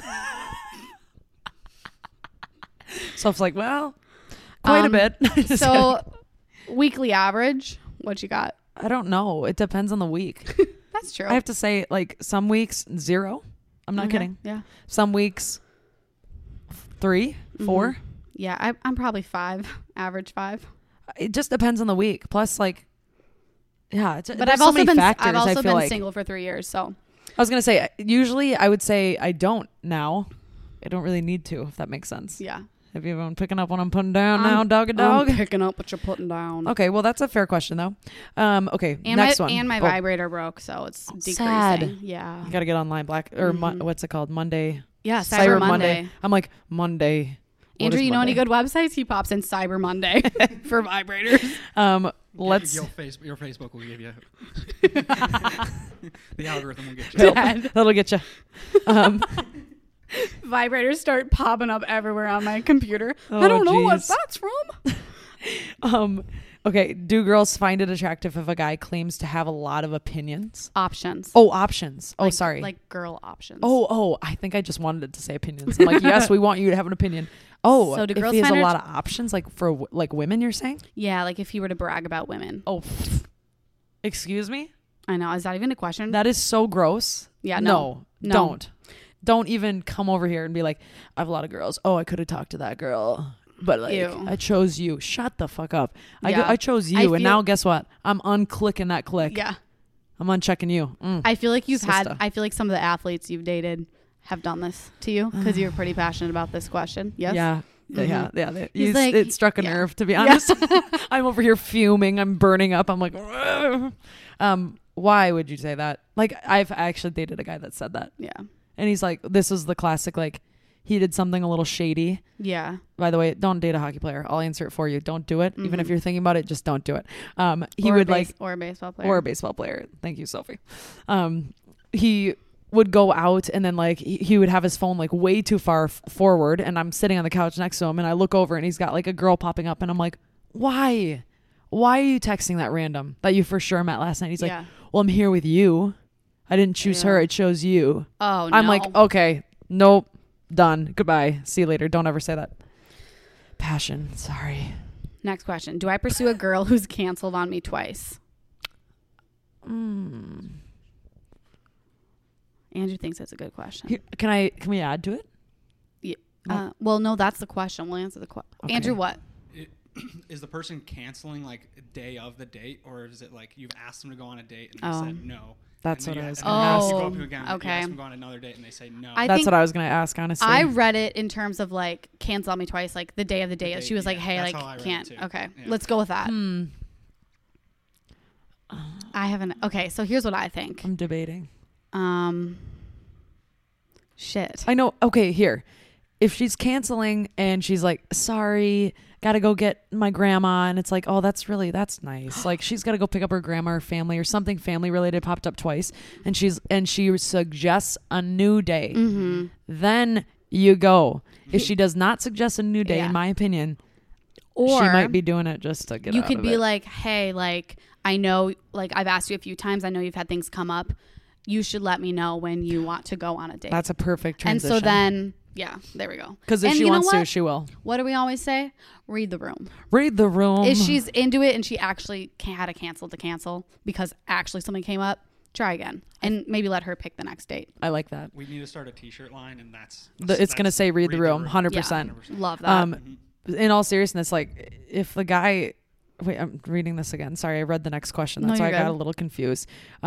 So it's like, well, quite a bit. Just So weekly average, what you got? I don't know. It depends on the week. That's true. I have to say, like some weeks 0. I'm not Okay. kidding. Yeah. Some weeks 3, 4. Yeah, I'm probably 5, average 5. It just depends on the week. Plus, like, yeah. But there's I've so also many been factors. I've also I feel been like. single for 3 years, so I was gonna say usually I would say I don't now. I don't really need to, if that makes sense. yeah. Have you been picking up what I'm putting down now, dog? I'm picking up what you're putting down. Okay, well that's a fair question though. Okay, And next my one. and my Oh, vibrator broke, so it's decreasing. sad. Yeah. You gotta get online. What's it called? Monday. Yeah, Cyber Monday. I'm like Monday. What Andrew, is you know any Monday? good websites? He pops in Cyber Monday for vibrators. Let's. your Facebook will give you the algorithm will get you. That'll get you. Vibrators start popping up everywhere on my computer. Oh, I don't know what geez. that's from. Okay. Do girls find it attractive if a guy claims to have a lot of opinions? Options. Oh, options. Oh, Like- sorry. Like girl options. Oh, I think I just wanted it to say opinions. I'm like, yes, we want you to have an opinion. Oh, So do if girls he has a find it- lot of options, like for like women, you're saying? Yeah, like if he were to brag about women. Oh, excuse me? I know. Is that even a question? That is so gross. Yeah, No, no. Don't even come over here and be like, I have a lot of girls. Oh, I could have talked to that girl. But like, Ew. I chose you. Shut the fuck up. Yeah. I chose you. I And feel- now guess what? I'm unclicking that click. yeah. I'm unchecking you. I feel like Sister. I feel like some of the athletes you've dated have done this to you because you're pretty passionate about this question. Yes. Yeah. Yeah. He's like- it struck a yeah. nerve, to be honest. I'm over here fuming. I'm burning up. I'm like, why would you say that? Like, I've actually dated a guy that said that. Yeah. And he's like, this is the classic, like, he did something a little shady. Yeah. By the way, don't date a hockey player. I'll answer it for you. Don't do it. Even if you're thinking about it, just don't do it. He Or would or a baseball player. or a baseball player. Thank you, Sophie. He would go out and then like he would have his phone like way too far forward, and I'm sitting on the couch next to him, and I look over and he's got like a girl popping up, and I'm like, why are you texting that random that you for sure met last night? He's like, well, I'm here with you. I didn't choose her. It chose you. Oh, no. I'm like, okay, nope, done. Goodbye. See you later. Don't ever say that. Passion. Sorry. Next question. Do I pursue a girl who's canceled on me twice? Andrew thinks that's a good question. Can we add to it? Yeah. Well, no, that's the question. We'll answer the question. Okay. Andrew, what? Is the person canceling like a day of the date, or is it like you've asked them to go on a date and they said no? That's what I was going to to ask. You go up to again, okay. you ask them to go on another date and they say no. That's what I was going to ask, honestly. I read it in terms of like cancel on me twice, like the day of the date. She was like, hey, that's like how I read can't. it too. Okay, Yeah. let's go with that. I haven't. Okay, so here's what I think. I'm debating. Shit. I know. Okay, here. If she's canceling and she's like, sorry, got to go get my grandma. And it's like, oh, that's nice. Like she's got to go pick up her grandma or family or something family related popped up twice. And she suggests a new day. Then you go. If she does not suggest a new day, in my opinion, or she might be doing it just to get out of it. You could be like, hey, like, I know, like I've asked you a few times. I know you've had things come up. You should let me know when you want to go on a date. That's a perfect transition. And so then, yeah, there we go. Because if she wants to, she will. What do we always say? Read the room. Read the room. If she's into it and she actually had to cancel because actually something came up, try again. And maybe let her pick the next date. I like that. We need to start a t-shirt line, and it's going to say read the room, 100%. Yeah, love that. In all seriousness, like if the guy... Wait, I'm reading this again. Sorry, I read the next question. That's why I got a little confused.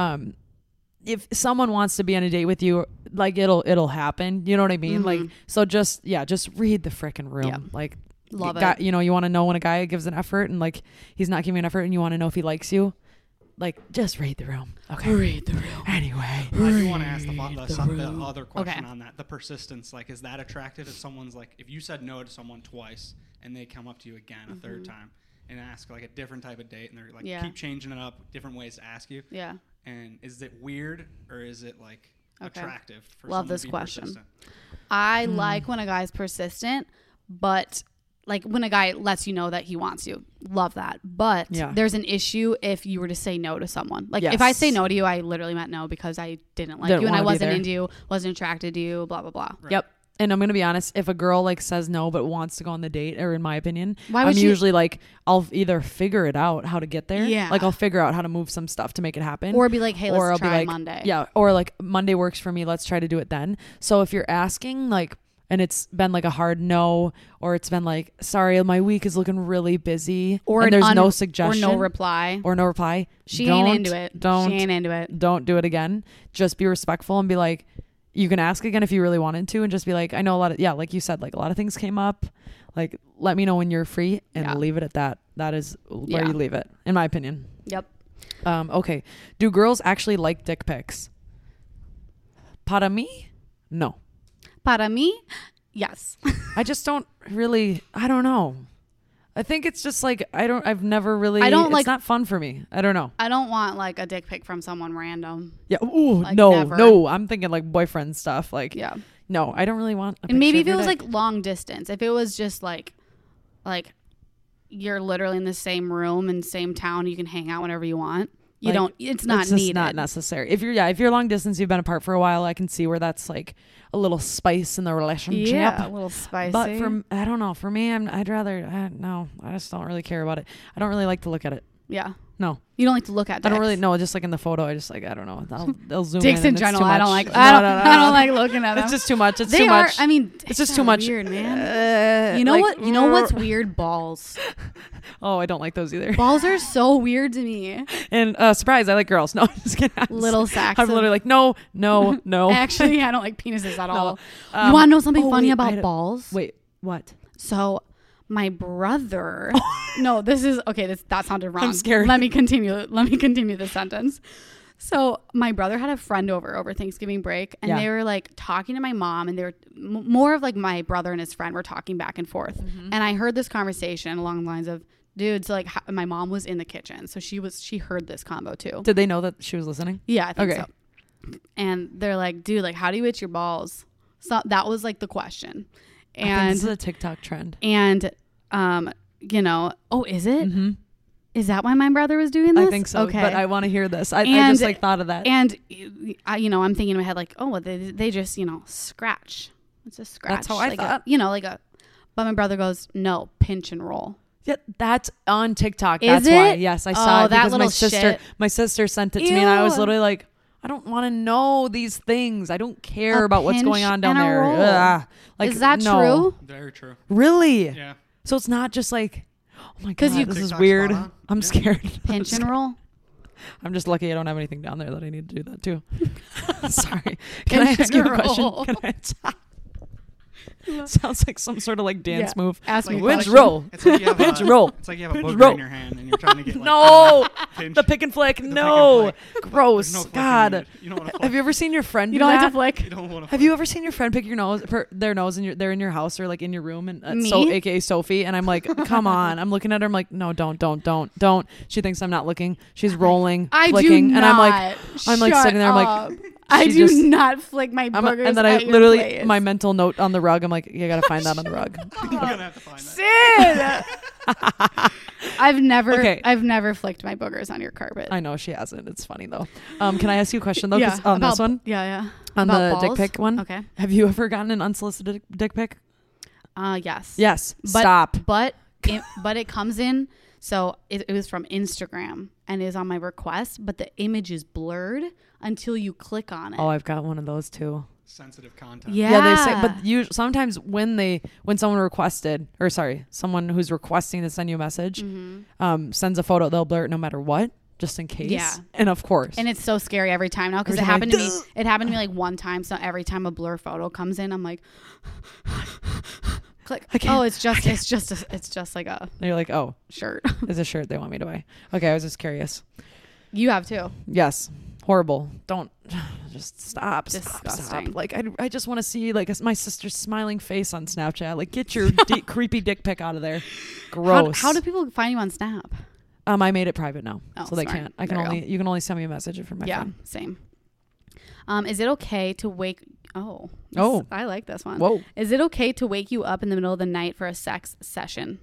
If someone wants to be on a date with you, like it'll happen. You know what I mean? Like, so just read the frickin' room. Yeah. Like, love it. You know, you want to know when a guy gives an effort and like he's not giving an effort, and you want to know if he likes you. Like, just read the room. Okay. Read the room. Anyway. I do want to ask the other question on that. The persistence, like, is that attractive if someone's like, if you said no to someone twice and they come up to you again a third time and ask like a different type of date and they're like, keep changing it up, different ways to ask you. Yeah. And is it weird or is it like attractive for Love someone this to be question. persistent? I like when a guy's persistent, but like when a guy lets you know that he wants you. Love that. But there's an issue if you were to say no to someone. Like if I say no to you, I literally meant no because I didn't like you and I wasn't into you, wasn't attracted to you, blah, blah, blah. Right. Yep. And I'm going to be honest, if a girl like says no but wants to go on the date, or in my opinion, I'm usually like, I'll either figure it out how to get there. Yeah. Like I'll figure out how to move some stuff to make it happen. Or be like, hey, let's I'll try be like, Monday. Yeah. Or like Monday works for me. Let's try to do it then. So if you're asking like, and it's been like a hard no, or it's been like, sorry, my week is looking really busy, or and there's no suggestion or no reply, she ain't into it. She ain't into it. Don't do it again. Just be respectful and be like, you can ask again if you really wanted to, and just be like, I know a lot of, like you said, like a lot of things came up. Like, let me know when you're free, and leave it at that. That is where you leave it, in my opinion. Yep. Okay. Do girls actually like dick pics? Para mí? No. Para mí? Yes. I just don't really, I don't know. I think it's just like, I've never really, it's not fun for me. I don't know. I don't want like a dick pic from someone random. Yeah. Ooh, like, no, never. no. I'm thinking like boyfriend stuff. Like, yeah. No, I don't really want a And maybe if picture it was every day. like long distance, if it was just like you're literally in the same room and same town, you can hang out whenever you want. You don't, it's not needed. It's not necessary. If you're long distance, you've been apart for a while, I can see where that's like a little spice in the relationship. Yeah, a little spicy. But I don't know. For me, I'd rather, no, I just don't really care about it. I don't really like to look at it. Yeah. No. You don't like to look at dicks. I don't really know. Just like in the photo, I just like, I don't know. They'll zoom dicks in. in general, I don't like. I don't like looking at them. It's just too much. It's too much. I mean, it's just too much. Weird, man. You know what? You know what's weird? Balls. Oh, I don't like those either. Balls are so weird to me. And surprise, I like girls. No, I'm just kidding. Little sacks. I'm literally like, no. Actually, I don't like penises at all. You want to know something funny about balls? Wait, what? So, my brother. No, this is okay. That sounded wrong. I'm scared. Let me continue the sentence. So my brother had a friend over Thanksgiving break, and they were like talking to my mom, and they were more of like my brother and his friend were talking back and forth. And I heard this conversation along the lines of, dude, so like my mom was in the kitchen, so she heard this combo too. Did they know that she was listening? Yeah, I think so. And they're like, dude, like, how do you itch your balls? So that was like the question. And I think this is a TikTok trend. And you know, oh, is it? Mm-hmm. Is that why my brother was doing this? I think so. Okay, but I want to hear this. I just like thought of that. And you know, I'm thinking in my head like, oh, well, they just, you know, scratch. It's a scratch. That's how I like thought. But my brother goes, no, pinch and roll. Yeah, that's on TikTok. Is that's it? Why. Yes, I saw it that because little shit. My sister sent it to me, and I was literally like, I don't want to know these things. I don't care about what's going on down there. Like, is that true? Very true. Really? Yeah. So it's not just like, oh my god, this is TikTok's weird. spot on. I'm scared. Pinch and roll. I'm just lucky I don't have anything down there that I need to do that too. Sorry. Can I ask you a question? Can I sounds like some sort of like dance move. Ask me a Pinch question. roll. It's like you have Pinch a, roll. It's like you have a Pinch booger roll. in your hand and you're trying to get like, No, pinch. the pick and flick. The No, pick and flick. gross. There's no flicking God, needed. You don't want to flick. have you ever seen your friend? You do don't like that? to flick. You don't want to Have you ever seen your friend pick your nose, their nose, and they're in your house or like in your room, and Me? so AKA Sophie, and I'm like, come on. I'm looking at her. I'm like, no, don't. She thinks I'm not looking. She's rolling, I flicking, do not. and I'm like sitting there. I'm like, I she do just- not flick my boogers. and then I at your literally place. my mental note on the rug. I'm like, you gotta find that on the rug. You're gonna have to find that. Sid! I've never Okay. flicked my boogers on your carpet. I know she hasn't. It's funny though. Can I ask you a question though? 'Cause on about- this one, Yeah. on About the balls? dick pic one. Okay. Have you ever gotten an unsolicited dick pic? Yes. Yes. But, Stop. But it comes in. So it was from Instagram and is on my request, but the image is blurred until you click on it. Oh, I've got one of those too. Sensitive content. Yeah. They say, but sometimes when someone requested, or sorry, someone who's requesting to send you a message, sends a photo, they'll blur it no matter what, just in case. Yeah. And of course. And it's so scary every time now because Every it time happened to me. It happened to me like one time. So every time a blur photo comes in, I'm like, click. Oh, it's just like a And you're like, oh, shirt. it's a shirt they want me to buy. Okay, I was just curious. You have too. Yes. Horrible. Don't just stop. Disgusting. Stop. Like I just want to see like my sister's smiling face on Snapchat. Like get your creepy dick pic out of there. Gross. How do people find you on Snap? I made it private now, Oh, so they smart. can't. I There can you only you can only send me a message from my phone. Same. Is it okay to wake? Oh, I like this one. Whoa. Is it okay to wake you up in the middle of the night for a sex session?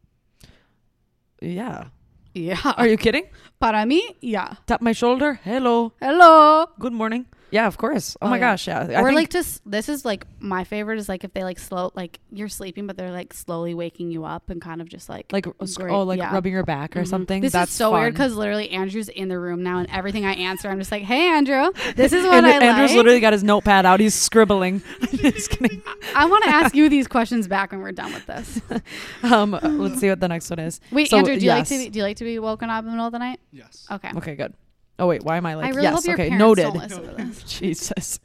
Yeah. Yeah. Are you kidding? Para mí, yeah. Tap my shoulder. Hello. Good morning. Yeah, of course. Oh my gosh, yeah. Or like this is like my favorite is like if they like like you're sleeping but they're like slowly waking you up and kind of just like rubbing your back or something. This That's is so fun. weird because literally Andrew's in the room now and everything I answer I'm just like, hey Andrew, this is what and I Andrew's like. literally got his notepad out. He's scribbling. Just kidding. I want to ask you these questions back when we're done with this. Let's see what the next one is. Wait, So, Andrew, do yes. you like to be woken up in the middle of the night? Yes. Okay. Okay, good. Oh wait, why am I like? I really yes, hope your okay, parents noted. don't listen to this. Jesus.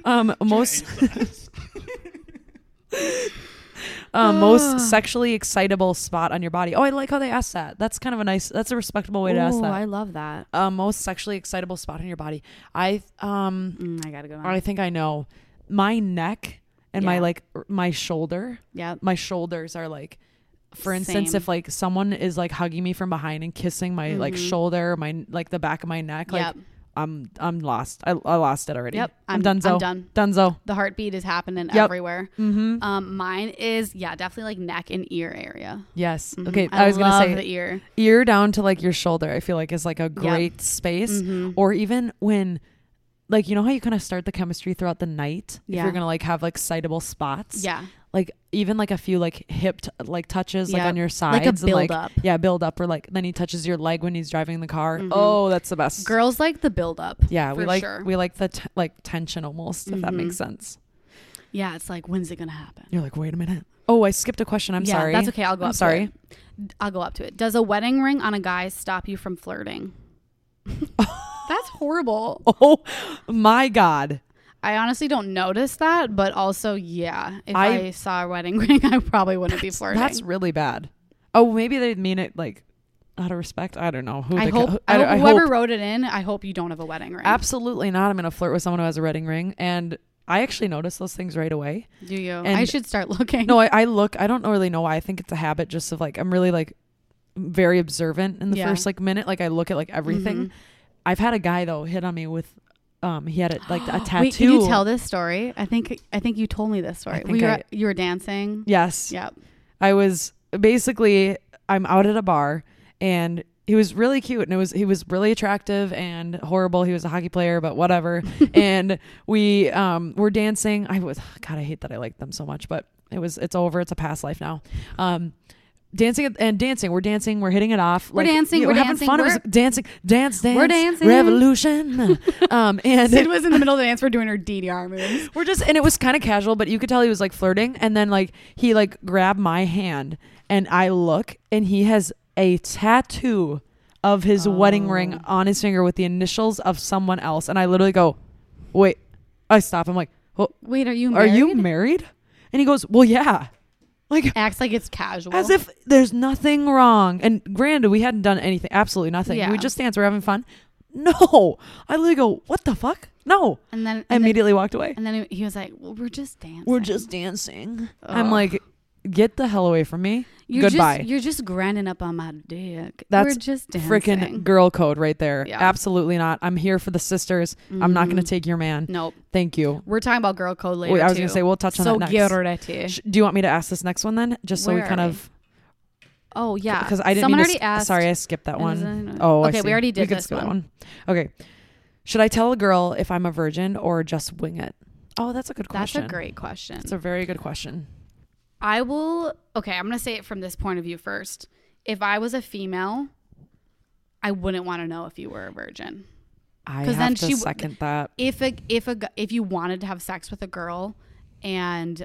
Most sexually excitable spot on your body. Oh, I like how they asked that. That's kind of that's a respectable way to ask that. I love that. Most sexually excitable spot on your body. I I gotta go. I think I know. My neck and my shoulder. Yeah. My shoulders are like, for instance, Same. if like someone is like hugging me from behind and kissing my like shoulder, my like the back of my neck, like Yep. I'm lost. I lost it already. Yep. I'm donezo. I'm done. Donezo. The heartbeat is happening Yep. everywhere. Mm-hmm. Mine is definitely like neck and ear area. Yes. Mhm. Okay. I I was gonna love say the ear down to like your shoulder. I feel like is like a great space. Mhm. Or even when, like, you know how you kind of start the chemistry throughout the night. If Yeah. you're gonna like have like excitable spots. Yeah. Like even like a few like hip like touches like Yeah. on your Like a sides. and, build up. Yeah, build up. Or like then he touches your leg when he's driving the car. Mhm. Oh, that's the best. Girls like the build up. Yeah, we for like sure. we like the like tension almost, if that makes sense. Yeah, it's like, when's it gonna happen? You're like, wait a minute. Oh, I skipped a question. I'm sorry. That's okay. I'll go I'm up sorry. to it. I'll go up to it. Does a wedding ring on a guy stop you from flirting? That's horrible. Oh my God. I honestly don't notice that, but also, yeah, if I- I saw a wedding ring, I probably wouldn't be flirting. That's really bad. Oh, maybe they mean it like, out of respect. I don't know. I hope whoever wrote it in, I hope you don't have a wedding ring. Absolutely not. I'm going to flirt with someone who has a wedding ring. And I actually notice those things right away. Do you? And I should start looking. No, I look. I don't really know why. I think it's a habit just of like, I'm really like very observant in the first like minute. Like I look at like everything. Mm-hmm. I've had a guy though hit on me with, he had like a tattoo. Wait, can you tell this story? I think you told me this story. You were dancing. Yes. Yep. I was basically, I'm out at a bar and he was really cute and he was really attractive and horrible. He was a hockey player, but whatever. And we were dancing. I hate that I liked them so much, but it's over. It's a past life now. Dancing. We're dancing. We're hitting it off. We're dancing. We're having fun. It was dancing. Dance. We're dancing. Revolution. And Sid was in the middle of the dance. We're doing her DDR moves. And it was kind of casual, but you could tell he was like flirting. And then like he like grabbed my hand, and I look, and he has a tattoo of his wedding ring on his finger with the initials of someone else. And I literally go, wait. I stop. I'm like, well, wait, are you married? And he goes, well, yeah. Like acts like it's casual, as if there's nothing wrong. And granted, we hadn't done anything, absolutely nothing. Yeah. We just danced, we're having fun. No, I literally go, what the fuck? No. And then I immediately walked away. And then he was like, well, we're just dancing. I'm like, get the hell away from me. Goodbye. You're just grinding up on my dick. That's we're just dancing. Freaking girl code right there. Yeah. Absolutely not. I'm here for the sisters. I'm not going to take your man. Nope. Thank you. We're talking about girl code later. Wait, I was going to say we'll touch on that next. Get ready. Do you want me to ask this next one then? Just so we kind of. Oh yeah, because I didn't. Someone already asked. Sorry, I skipped that one. Okay, I see. we already did we this one. Okay. Should I tell a girl if I'm a virgin or just wing it? Oh, that's a good question. That's a great question. It's a very good question. I'm going to say it from this point of view first. If I was a female, I wouldn't want to know if you were a virgin. I have to second that. If you wanted to have sex with a girl and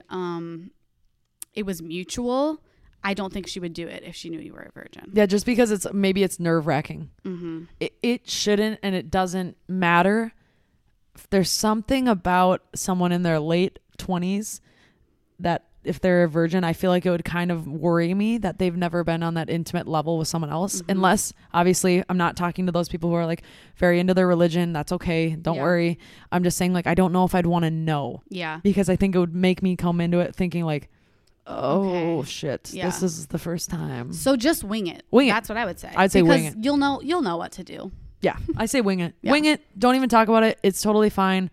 it was mutual, I don't think she would do it if she knew you were a virgin. Yeah, just because it's nerve-wracking. Mm-hmm. It shouldn't, and it doesn't matter. There's something about someone in their late 20s that if they're a virgin, I feel like it would kind of worry me that they've never been on that intimate level with someone else. Mm-hmm. Unless, obviously, I'm not talking to those people who are like very into their religion. That's okay. Don't worry. I'm just saying, like, I don't know if I'd want to know. Yeah. Because I think it would make me come into it thinking like, oh shit, this is the first time. So just wing it. That's what I would say. I'd say wing it. You'll know what to do. Yeah, I say wing it. Yeah. Wing it. Don't even talk about it. It's totally fine.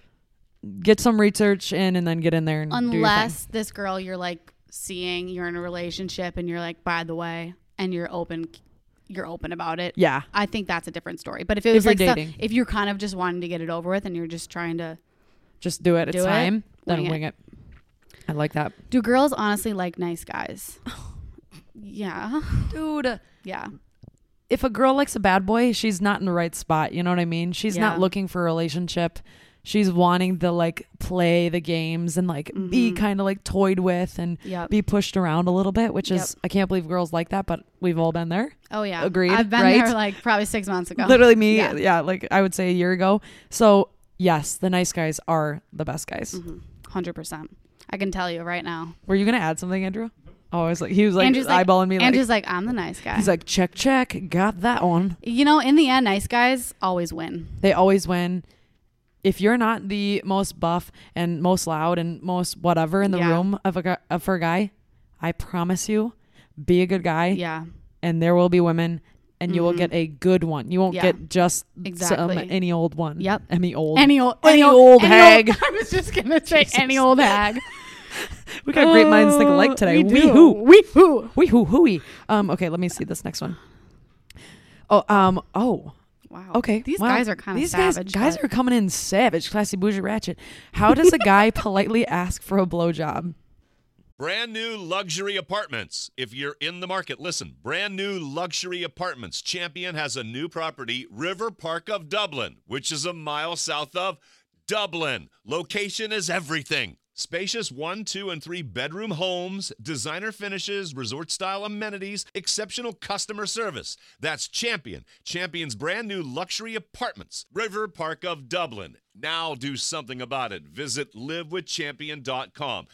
Get some research in and then get in there and unless this girl you're like seeing, you're in a relationship and you're like, by the way, and you're open about it. Yeah. I think that's a different story. But if it was like dating, if you're kind of just wanting to get it over with and you're just trying to just do it, it's time, then wing it. I like that. Do girls honestly like nice guys? Yeah. Dude. Yeah. If a girl likes a bad boy, she's not in the right spot. You know what I mean? She's not looking for a relationship. She's wanting to like play the games and like be kind of like toyed with and be pushed around a little bit, which is, I can't believe girls like that, but we've all been there. Oh yeah. Agreed. I've been there like probably 6 months ago. Literally me. Yeah. Like I would say a year ago. So yes, the nice guys are the best guys. 100%. I can tell you right now. Were you going to add something, Andrew? Oh, I was like, he was like Andrew's eyeballing me. Andrew's like, I'm the nice guy. He's like, check, got that one. You know, in the end, nice guys always win. They always win. If you're not the most buff and most loud and most whatever in the room for a guy, I promise you, be a good guy. Yeah. And there will be women, and you will get a good one. You won't get just any old one. Yep. Any old hag. I was just gonna say any old hag. We got great minds think alike today. Wee-hoo. Okay, let me see this next one. Oh. Wow. Okay. These guys are kind of savage. Guys are coming in savage, classy, bougie, ratchet. How does a guy politely ask for a blowjob? Brand new luxury apartments. If you're in the market, listen. Brand new luxury apartments. Champion has a new property, River Park of Dublin, which is a mile south of Dublin. Location is everything. Spacious 1, 2, and 3 bedroom homes, designer finishes, resort-style amenities, exceptional customer service. That's Champion. Champion's brand new luxury apartments. River Park of Dublin. Now do something about it. Visit livewithchampion.com.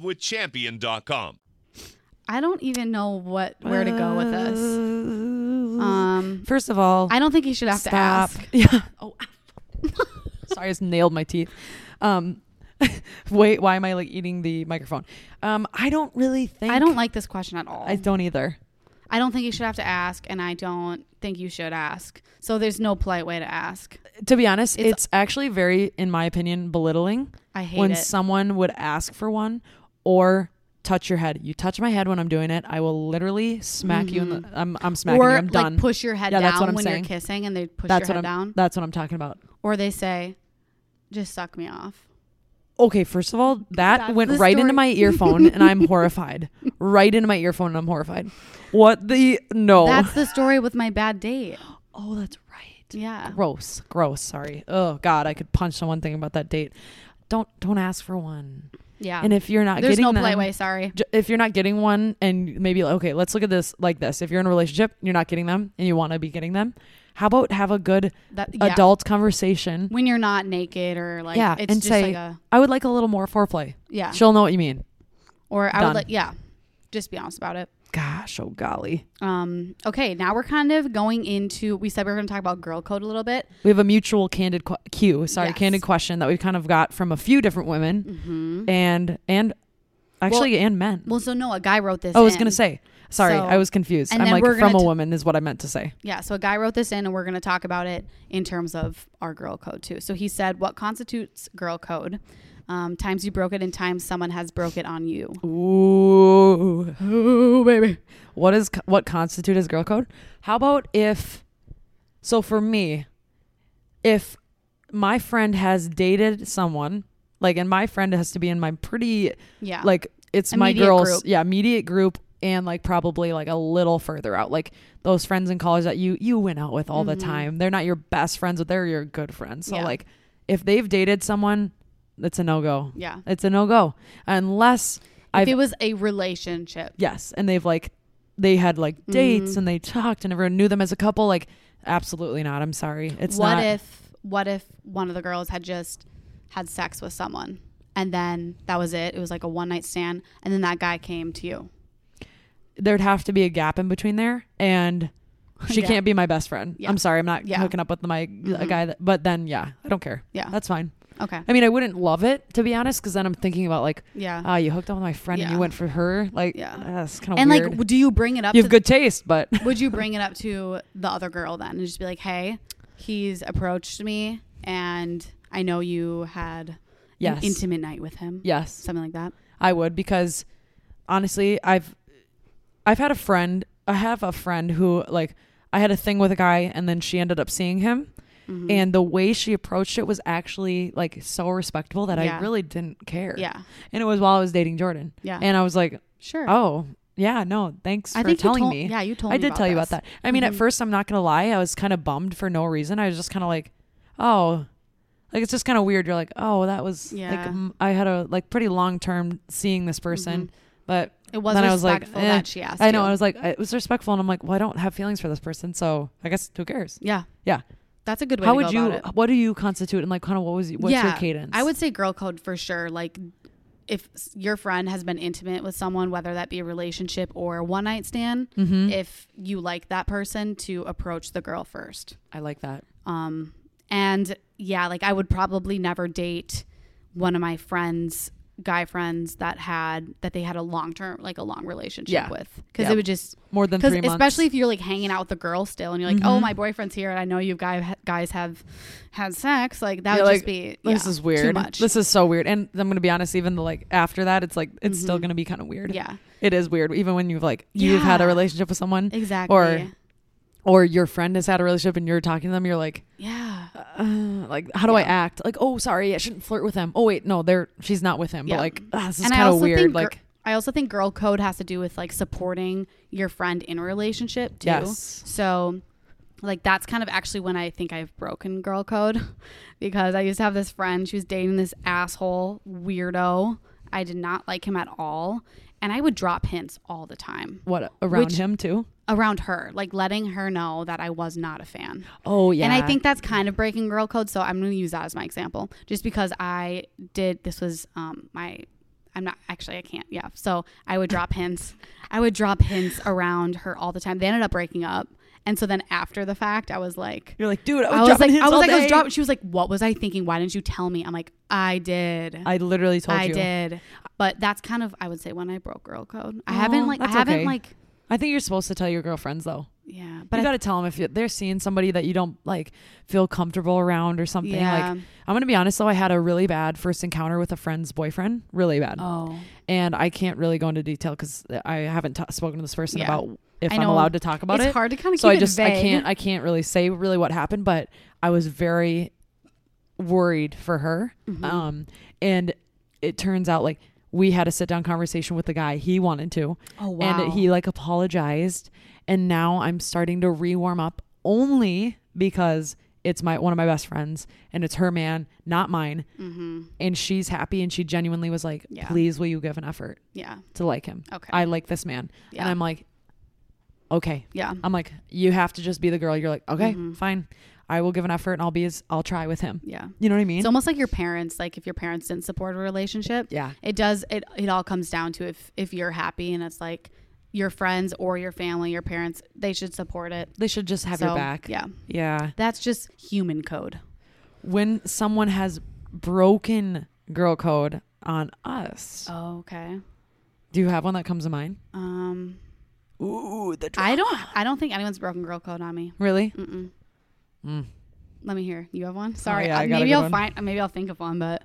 Livewithchampion.com. I don't even know where to go with this. First of all, I don't think you should have to stop. ask. Yeah. Oh, sorry, I just nailed my teeth. Wait, why am I like eating the microphone? I don't really think. I don't like this question at all. I don't either. I don't think you should have to ask, and I don't think you should ask. So there's no polite way to ask. To be honest, it's actually very, in my opinion, belittling. I hate when it. someone would ask for one or touch your head. You touch my head when I'm doing it, I will literally smack you in the. I'm smacking you. I'm done. Like push your head Yeah, that's down what I'm when saying. you're kissing, and they push That's your what head I'm. down. That's what I'm talking about. Or they say, "Just suck me off." Okay, first of all, that That's went the right into story. my earphone, and I'm horrified. Right into my earphone, and I'm horrified. What the no? That's the story with my bad date. Oh, that's right. Yeah. Gross. Sorry. Oh God, I could punch someone thinking about that date. Don't ask for one. Yeah. And if you're not There's getting no them, polite way. Sorry. if you're not getting one, and maybe okay, let's look at this like this. If you're in a relationship, you're not getting them, and you want to be getting them. How about have a good adult conversation when you're not naked or like yeah, it's and just say, like a I would like a little more foreplay. yeah. She'll know what you mean. Or I Done. would like just be honest about it. Gosh, oh golly. Okay, now we're kind of going into. We said we were going to talk about girl code a little bit. We have a mutual candid Yes. candid question that we've kind of got from a few different women and actually and men. Well, so no, a guy wrote this. I was in. gonna say. Sorry, So- I was confused. and I'm then like we're from gonna a woman is what I meant to say. Yeah, so a guy wrote this in, and we're going to talk about it in terms of our girl code too. So he said, "What constitutes girl code? Times you broke it, and times someone has broke it on you." Ooh, baby. What constitute as girl code? How about if? So for me, if my friend has dated someone, like, and my friend has to be in my pretty, Yeah, like it's Immediate my girls, group. yeah, immediate group, and like probably like a little further out, like those friends in college that you went out with all the time. They're not your best friends, but they're your good friends. So Yeah. like, if they've dated someone, it's a no go. yeah. It's a no go unless If it was a relationship, yes, and they had like dates and they talked and everyone knew them as a couple. Like, absolutely not. I'm sorry. It's what not. if one of the girls had just had sex with someone, and then that was it? It was like a one night stand, and then that guy came to you. There'd have to be a gap in between there, and she Yeah. can't be my best friend. Yeah. I'm sorry. I'm not Yeah. hooking up with a guy that. But then, yeah, I don't care. Yeah. That's fine. Okay. I mean, I wouldn't love it, to be honest, because then I'm thinking about like, Yeah. you hooked up with my friend and Yeah. you went for her. Like, Yeah. that's kind of And weird. like, do you bring it up? You to have good taste, but would you bring it up to the other girl then and just be like, "Hey, he's approached me, and I know you had yes, an intimate night with him." yes, Something like that. I would, because honestly, I've had a friend. I have a friend who, like, I had a thing with a guy, and then she ended up seeing him, and the way she approached it was actually like so respectful that Yeah. I really didn't care. Yeah. And it was while I was dating Jordan. Yeah. And I was like, Sure. oh yeah, no, thanks I for think you telling told- me. yeah, you told I me did about tell you about this. that. I mean, at first, I'm not gonna lie, I was kind of bummed for no reason. I was just kind of like, oh, like it's just kind of weird. You're like, oh, that was like Yeah. I had a like pretty long term seeing this person, but It was then I was like, respectful that she asked I know. you. I was like, it was respectful, and I'm like, well, I don't have feelings for this person, so I guess who cares? Yeah. Yeah. That's a good way How to would go you? about it. What do you constitute? And like, kind of, what's your cadence? I would say girl code for sure. Like, if your friend has been intimate with someone, whether that be a relationship or a one night stand, Mm-hmm. if you like that person, to approach the girl first. I like that. And yeah, like I would probably never date one of my friends, guy friends that they had a long relationship Yeah. with, because Yeah. it would just More than 3 months. especially if you're like hanging out with the girl still and you're like, oh, my boyfriend's here and I know you guys have had sex, like that You're would like, just be this is weird. too much. This is so weird. And I'm gonna be honest, even like after that, it's like it's still gonna be kind of weird. Yeah. It is weird, even when you've had a Yeah. relationship with someone, Exactly. or your friend has had a relationship and you're talking to them. You're like, Yeah. like, how do I act? Like, oh, sorry, I shouldn't flirt with him. Oh wait, no, she's not with him. Yeah. But like, this is And I kind of also weird. think Like, I also think girl code has to do with like supporting your friend in a relationship too. Yes. So like that's kind of actually when I think I've broken girl code, because I used to have this friend, she was dating this asshole weirdo. I did not like him at all. And I would drop hints all the time what around him too? around her, like letting her know that I was not a fan. Oh yeah. And I think that's kind of breaking girl code. So I'm going to use that as my example, just because this was I can't. Yeah. So I would drop hints. I would drop hints around her all the time. They ended up breaking up. And so then after the fact, I was like, You're like, dude, I was dropping. dropping. She was like, what was I thinking? Why didn't you tell me? I'm like, I did. I literally told you. I did. But that's kind of, I would say, when I broke girl code. I haven't okay. I think you're supposed to tell your girlfriends though. Yeah, But you got to tell them if they're seeing somebody that you don't like feel comfortable around or something. Yeah. Like, I'm going to be honest though, I had a really bad first encounter with a friend's boyfriend. Really bad. Oh. And I can't really go into detail because I haven't spoken to this person Yeah. about if I I'm know. allowed to talk about it. It's hard to kind of So keep it vague. I can't really say really what happened, but I was very worried for her. Mm-hmm. And it turns out like we had a sit down conversation with the guy. He wanted to. Oh, wow. And he like apologized. And now I'm starting to re-warm up only because it's one of my best friends and it's her man, not mine. Mm-hmm. And she's happy and she genuinely was like, Yeah. please will you give an effort Yeah. to like him? Okay. I like this man. Yeah. And I'm like, okay. Yeah. I'm like, you have to just be the girl. You're like, okay, Mm-hmm. fine. I will give an effort and I'll try with him. Yeah. You know what I mean? It's almost like your parents, like if your parents didn't support a relationship, Yeah. it all comes down to if you're happy and it's like your friends or your family, your parents, they should support it. They should just have your back. Yeah. Yeah. That's just human code. When someone has broken girl code on us, Oh, okay. do you have one that comes to mind? Ooh, the drama. I don't think anyone's broken girl code on me. Really? Mm-mm. Mm. Let me hear. You have one? Sorry. yeah, I got a maybe good I'll one. find. Maybe I'll think of one. But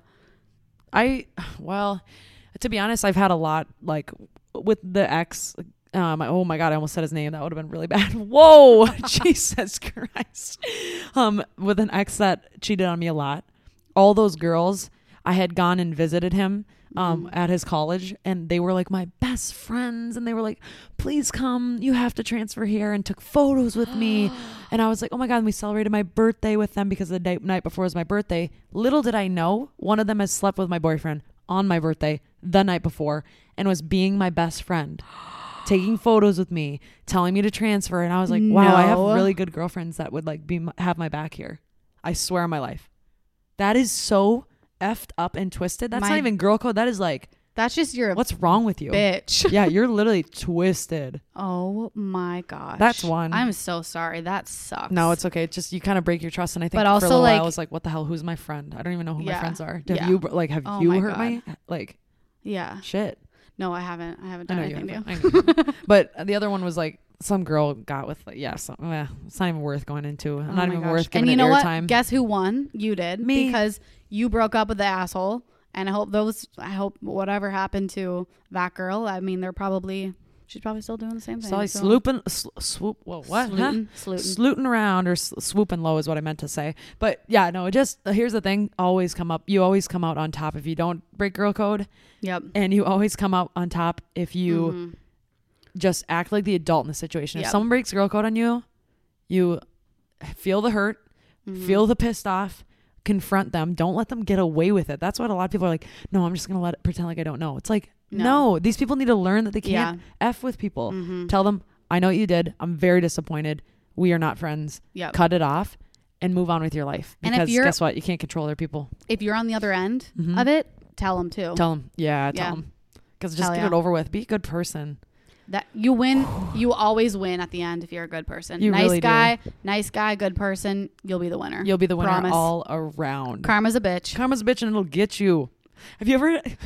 Well, to be honest, I've had a lot like with the ex. Oh my God, I almost said his name. That would have been really bad. Whoa, Jesus Christ. With an ex that cheated on me a lot. All those girls, I had gone and visited him at his college, and they were like my best friends, and they were like, please come, you have to transfer here, and took photos with me. And I was like, oh my God, and we celebrated my birthday with them because the night before was my birthday. Little did I know, one of them has slept with my boyfriend on my birthday the night before and was being my best friend, taking photos with me, telling me to transfer. And I was like, wow, I have No. really good girlfriends that would like have my back here. I swear on my life. That is so effed up and twisted. That's not even girl code. That is like, that's just your what's wrong with you? bitch. Yeah, you're literally twisted. Oh my gosh. That's one. I'm so sorry. That sucks. No, it's okay. It's just you kind of break your trust, and I think But for also, a little while like- I was like, "What the hell? Who's my friend? I don't even know who my Yeah. friends are." Yeah. Have you Oh you my hurt God. me? Like Yeah. shit. No, I haven't. I haven't I done know you anything have. to you. I know. But the other one was like some girl got with like it's not even worth going into. Oh Not my even gosh. worth giving And you it know what? airtime. Guess who won? You did. Me. Because you broke up with the asshole. And I hope whatever happened to that girl, I mean, she's probably still doing the same thing. So I so. swoop. Whoa, what? Slooting, Huh? slooting. Slooting around or swooping low is what I meant to say. But yeah, no. Here's the thing. Always come up. You always come out on top if you don't break girl code, Yep. and you always come out on top if you just act like the adult in the situation. If Yep. someone breaks girl code on you, you feel the hurt, feel the pissed off. Confront them. Don't let them get away with it. That's what a lot of people are like, no, I'm just going to pretend like I don't know. It's like, no, these people need to learn that they can't F with people. Tell them, I know what you did. I'm very disappointed. We are not friends. Yep. Cut it off and move on with your life. And if Because you're- guess what? You can't control other people. If you're on the other end of it, tell them too. Tell them. Yeah, tell Yeah. them. Because just Hell get yeah. it over with. Be a good person. That you win, you always win at the end if you're a good person. You nice really do. nice guy, good person, you'll be the winner. You'll be the winner Promise. all around. Karma's a bitch. Karma's a bitch and it'll get you. Have you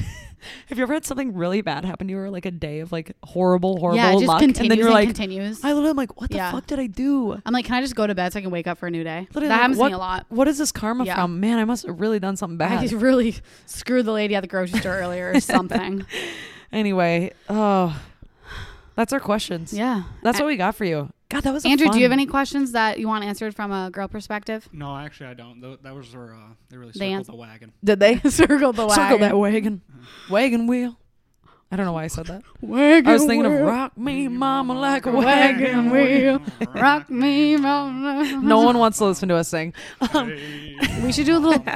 ever had something really bad happen to you, or like a day of like horrible Yeah, it just luck, continues and then you're and like, continues. I literally am like, what the Yeah. fuck did I do? I'm like, can I just go to bed so I can wake up for a new day? Literally, That like, happens what, to me a lot. What is this karma Yeah. from? Man, I must have really done something I bad. just really screwed the lady at the grocery store earlier or something. Anyway, that's our questions. Yeah. That's what we got for you. God, that was Andrew, fun. do you have any questions that you want answered from a girl perspective? No, actually, I don't. That was where they really They circled ans- the wagon. Did they Circle the wagon. circle that wagon? Wagon wheel. I don't know why I said that. Wagon I was thinking wheel. of rock me, mama, like a Wagon wagon wheel. wheel. Rock me, mama. No one wants to listen to us sing. We should do a little.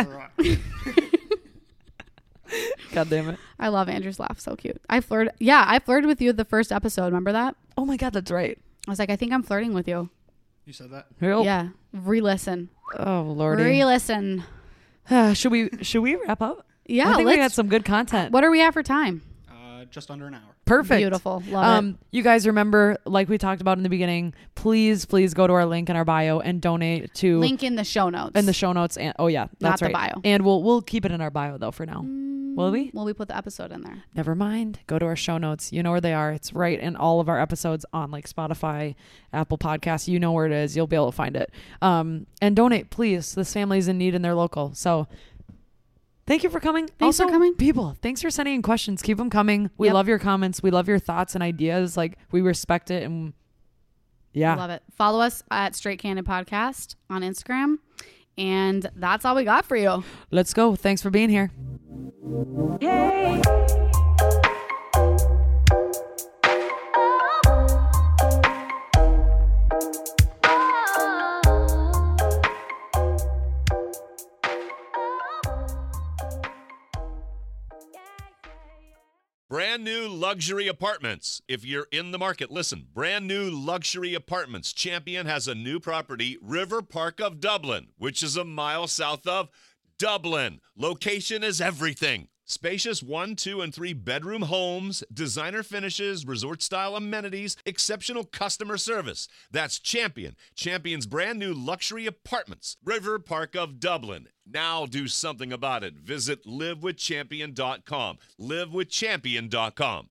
God damn it. I love Andrew's laugh. So cute. I flirted with you the first episode. Remember that? Oh my God, that's right. I was like, I think I'm flirting with you. You said that? Real? Yeah. Re-listen. Oh lordy. Re-listen. Should we wrap up? Yeah. I think we got let's. some good content. What are we at for time? just under an hour. Perfect. Beautiful. Love it. You guys remember, like we talked about in the beginning, please go to our link in our bio and donate to Link in the show notes. in the show notes. And that's Not the right. bio. And we'll keep it in our bio though for now. Will we? Will we put the episode in there? Never mind. Go to our show notes. You know where they are. It's right in all of our episodes on like Spotify, Apple Podcasts. You know where it is. You'll be able to find it. And donate, please. This family's in need and they're local. So thank you for coming. Thanks for coming. People, thanks for sending in questions. Keep them coming. We love your comments. We love your thoughts and ideas. Like, we respect it. And yeah. Love it. Follow us at Straight Candid Podcast on Instagram. And that's all we got for you. Let's go. Thanks for being here. Yay. Brand new luxury apartments. If you're in the market, listen. Brand new luxury apartments. Champion has a new property, River Park of Dublin, which is a mile south of Dublin. Location is everything. Spacious 1, 2, and 3 bedroom homes, designer finishes, resort-style amenities, exceptional customer service. That's Champion. Champion's brand new luxury apartments, River Park of Dublin. Now do something about it. Visit livewithchampion.com. livewithchampion.com.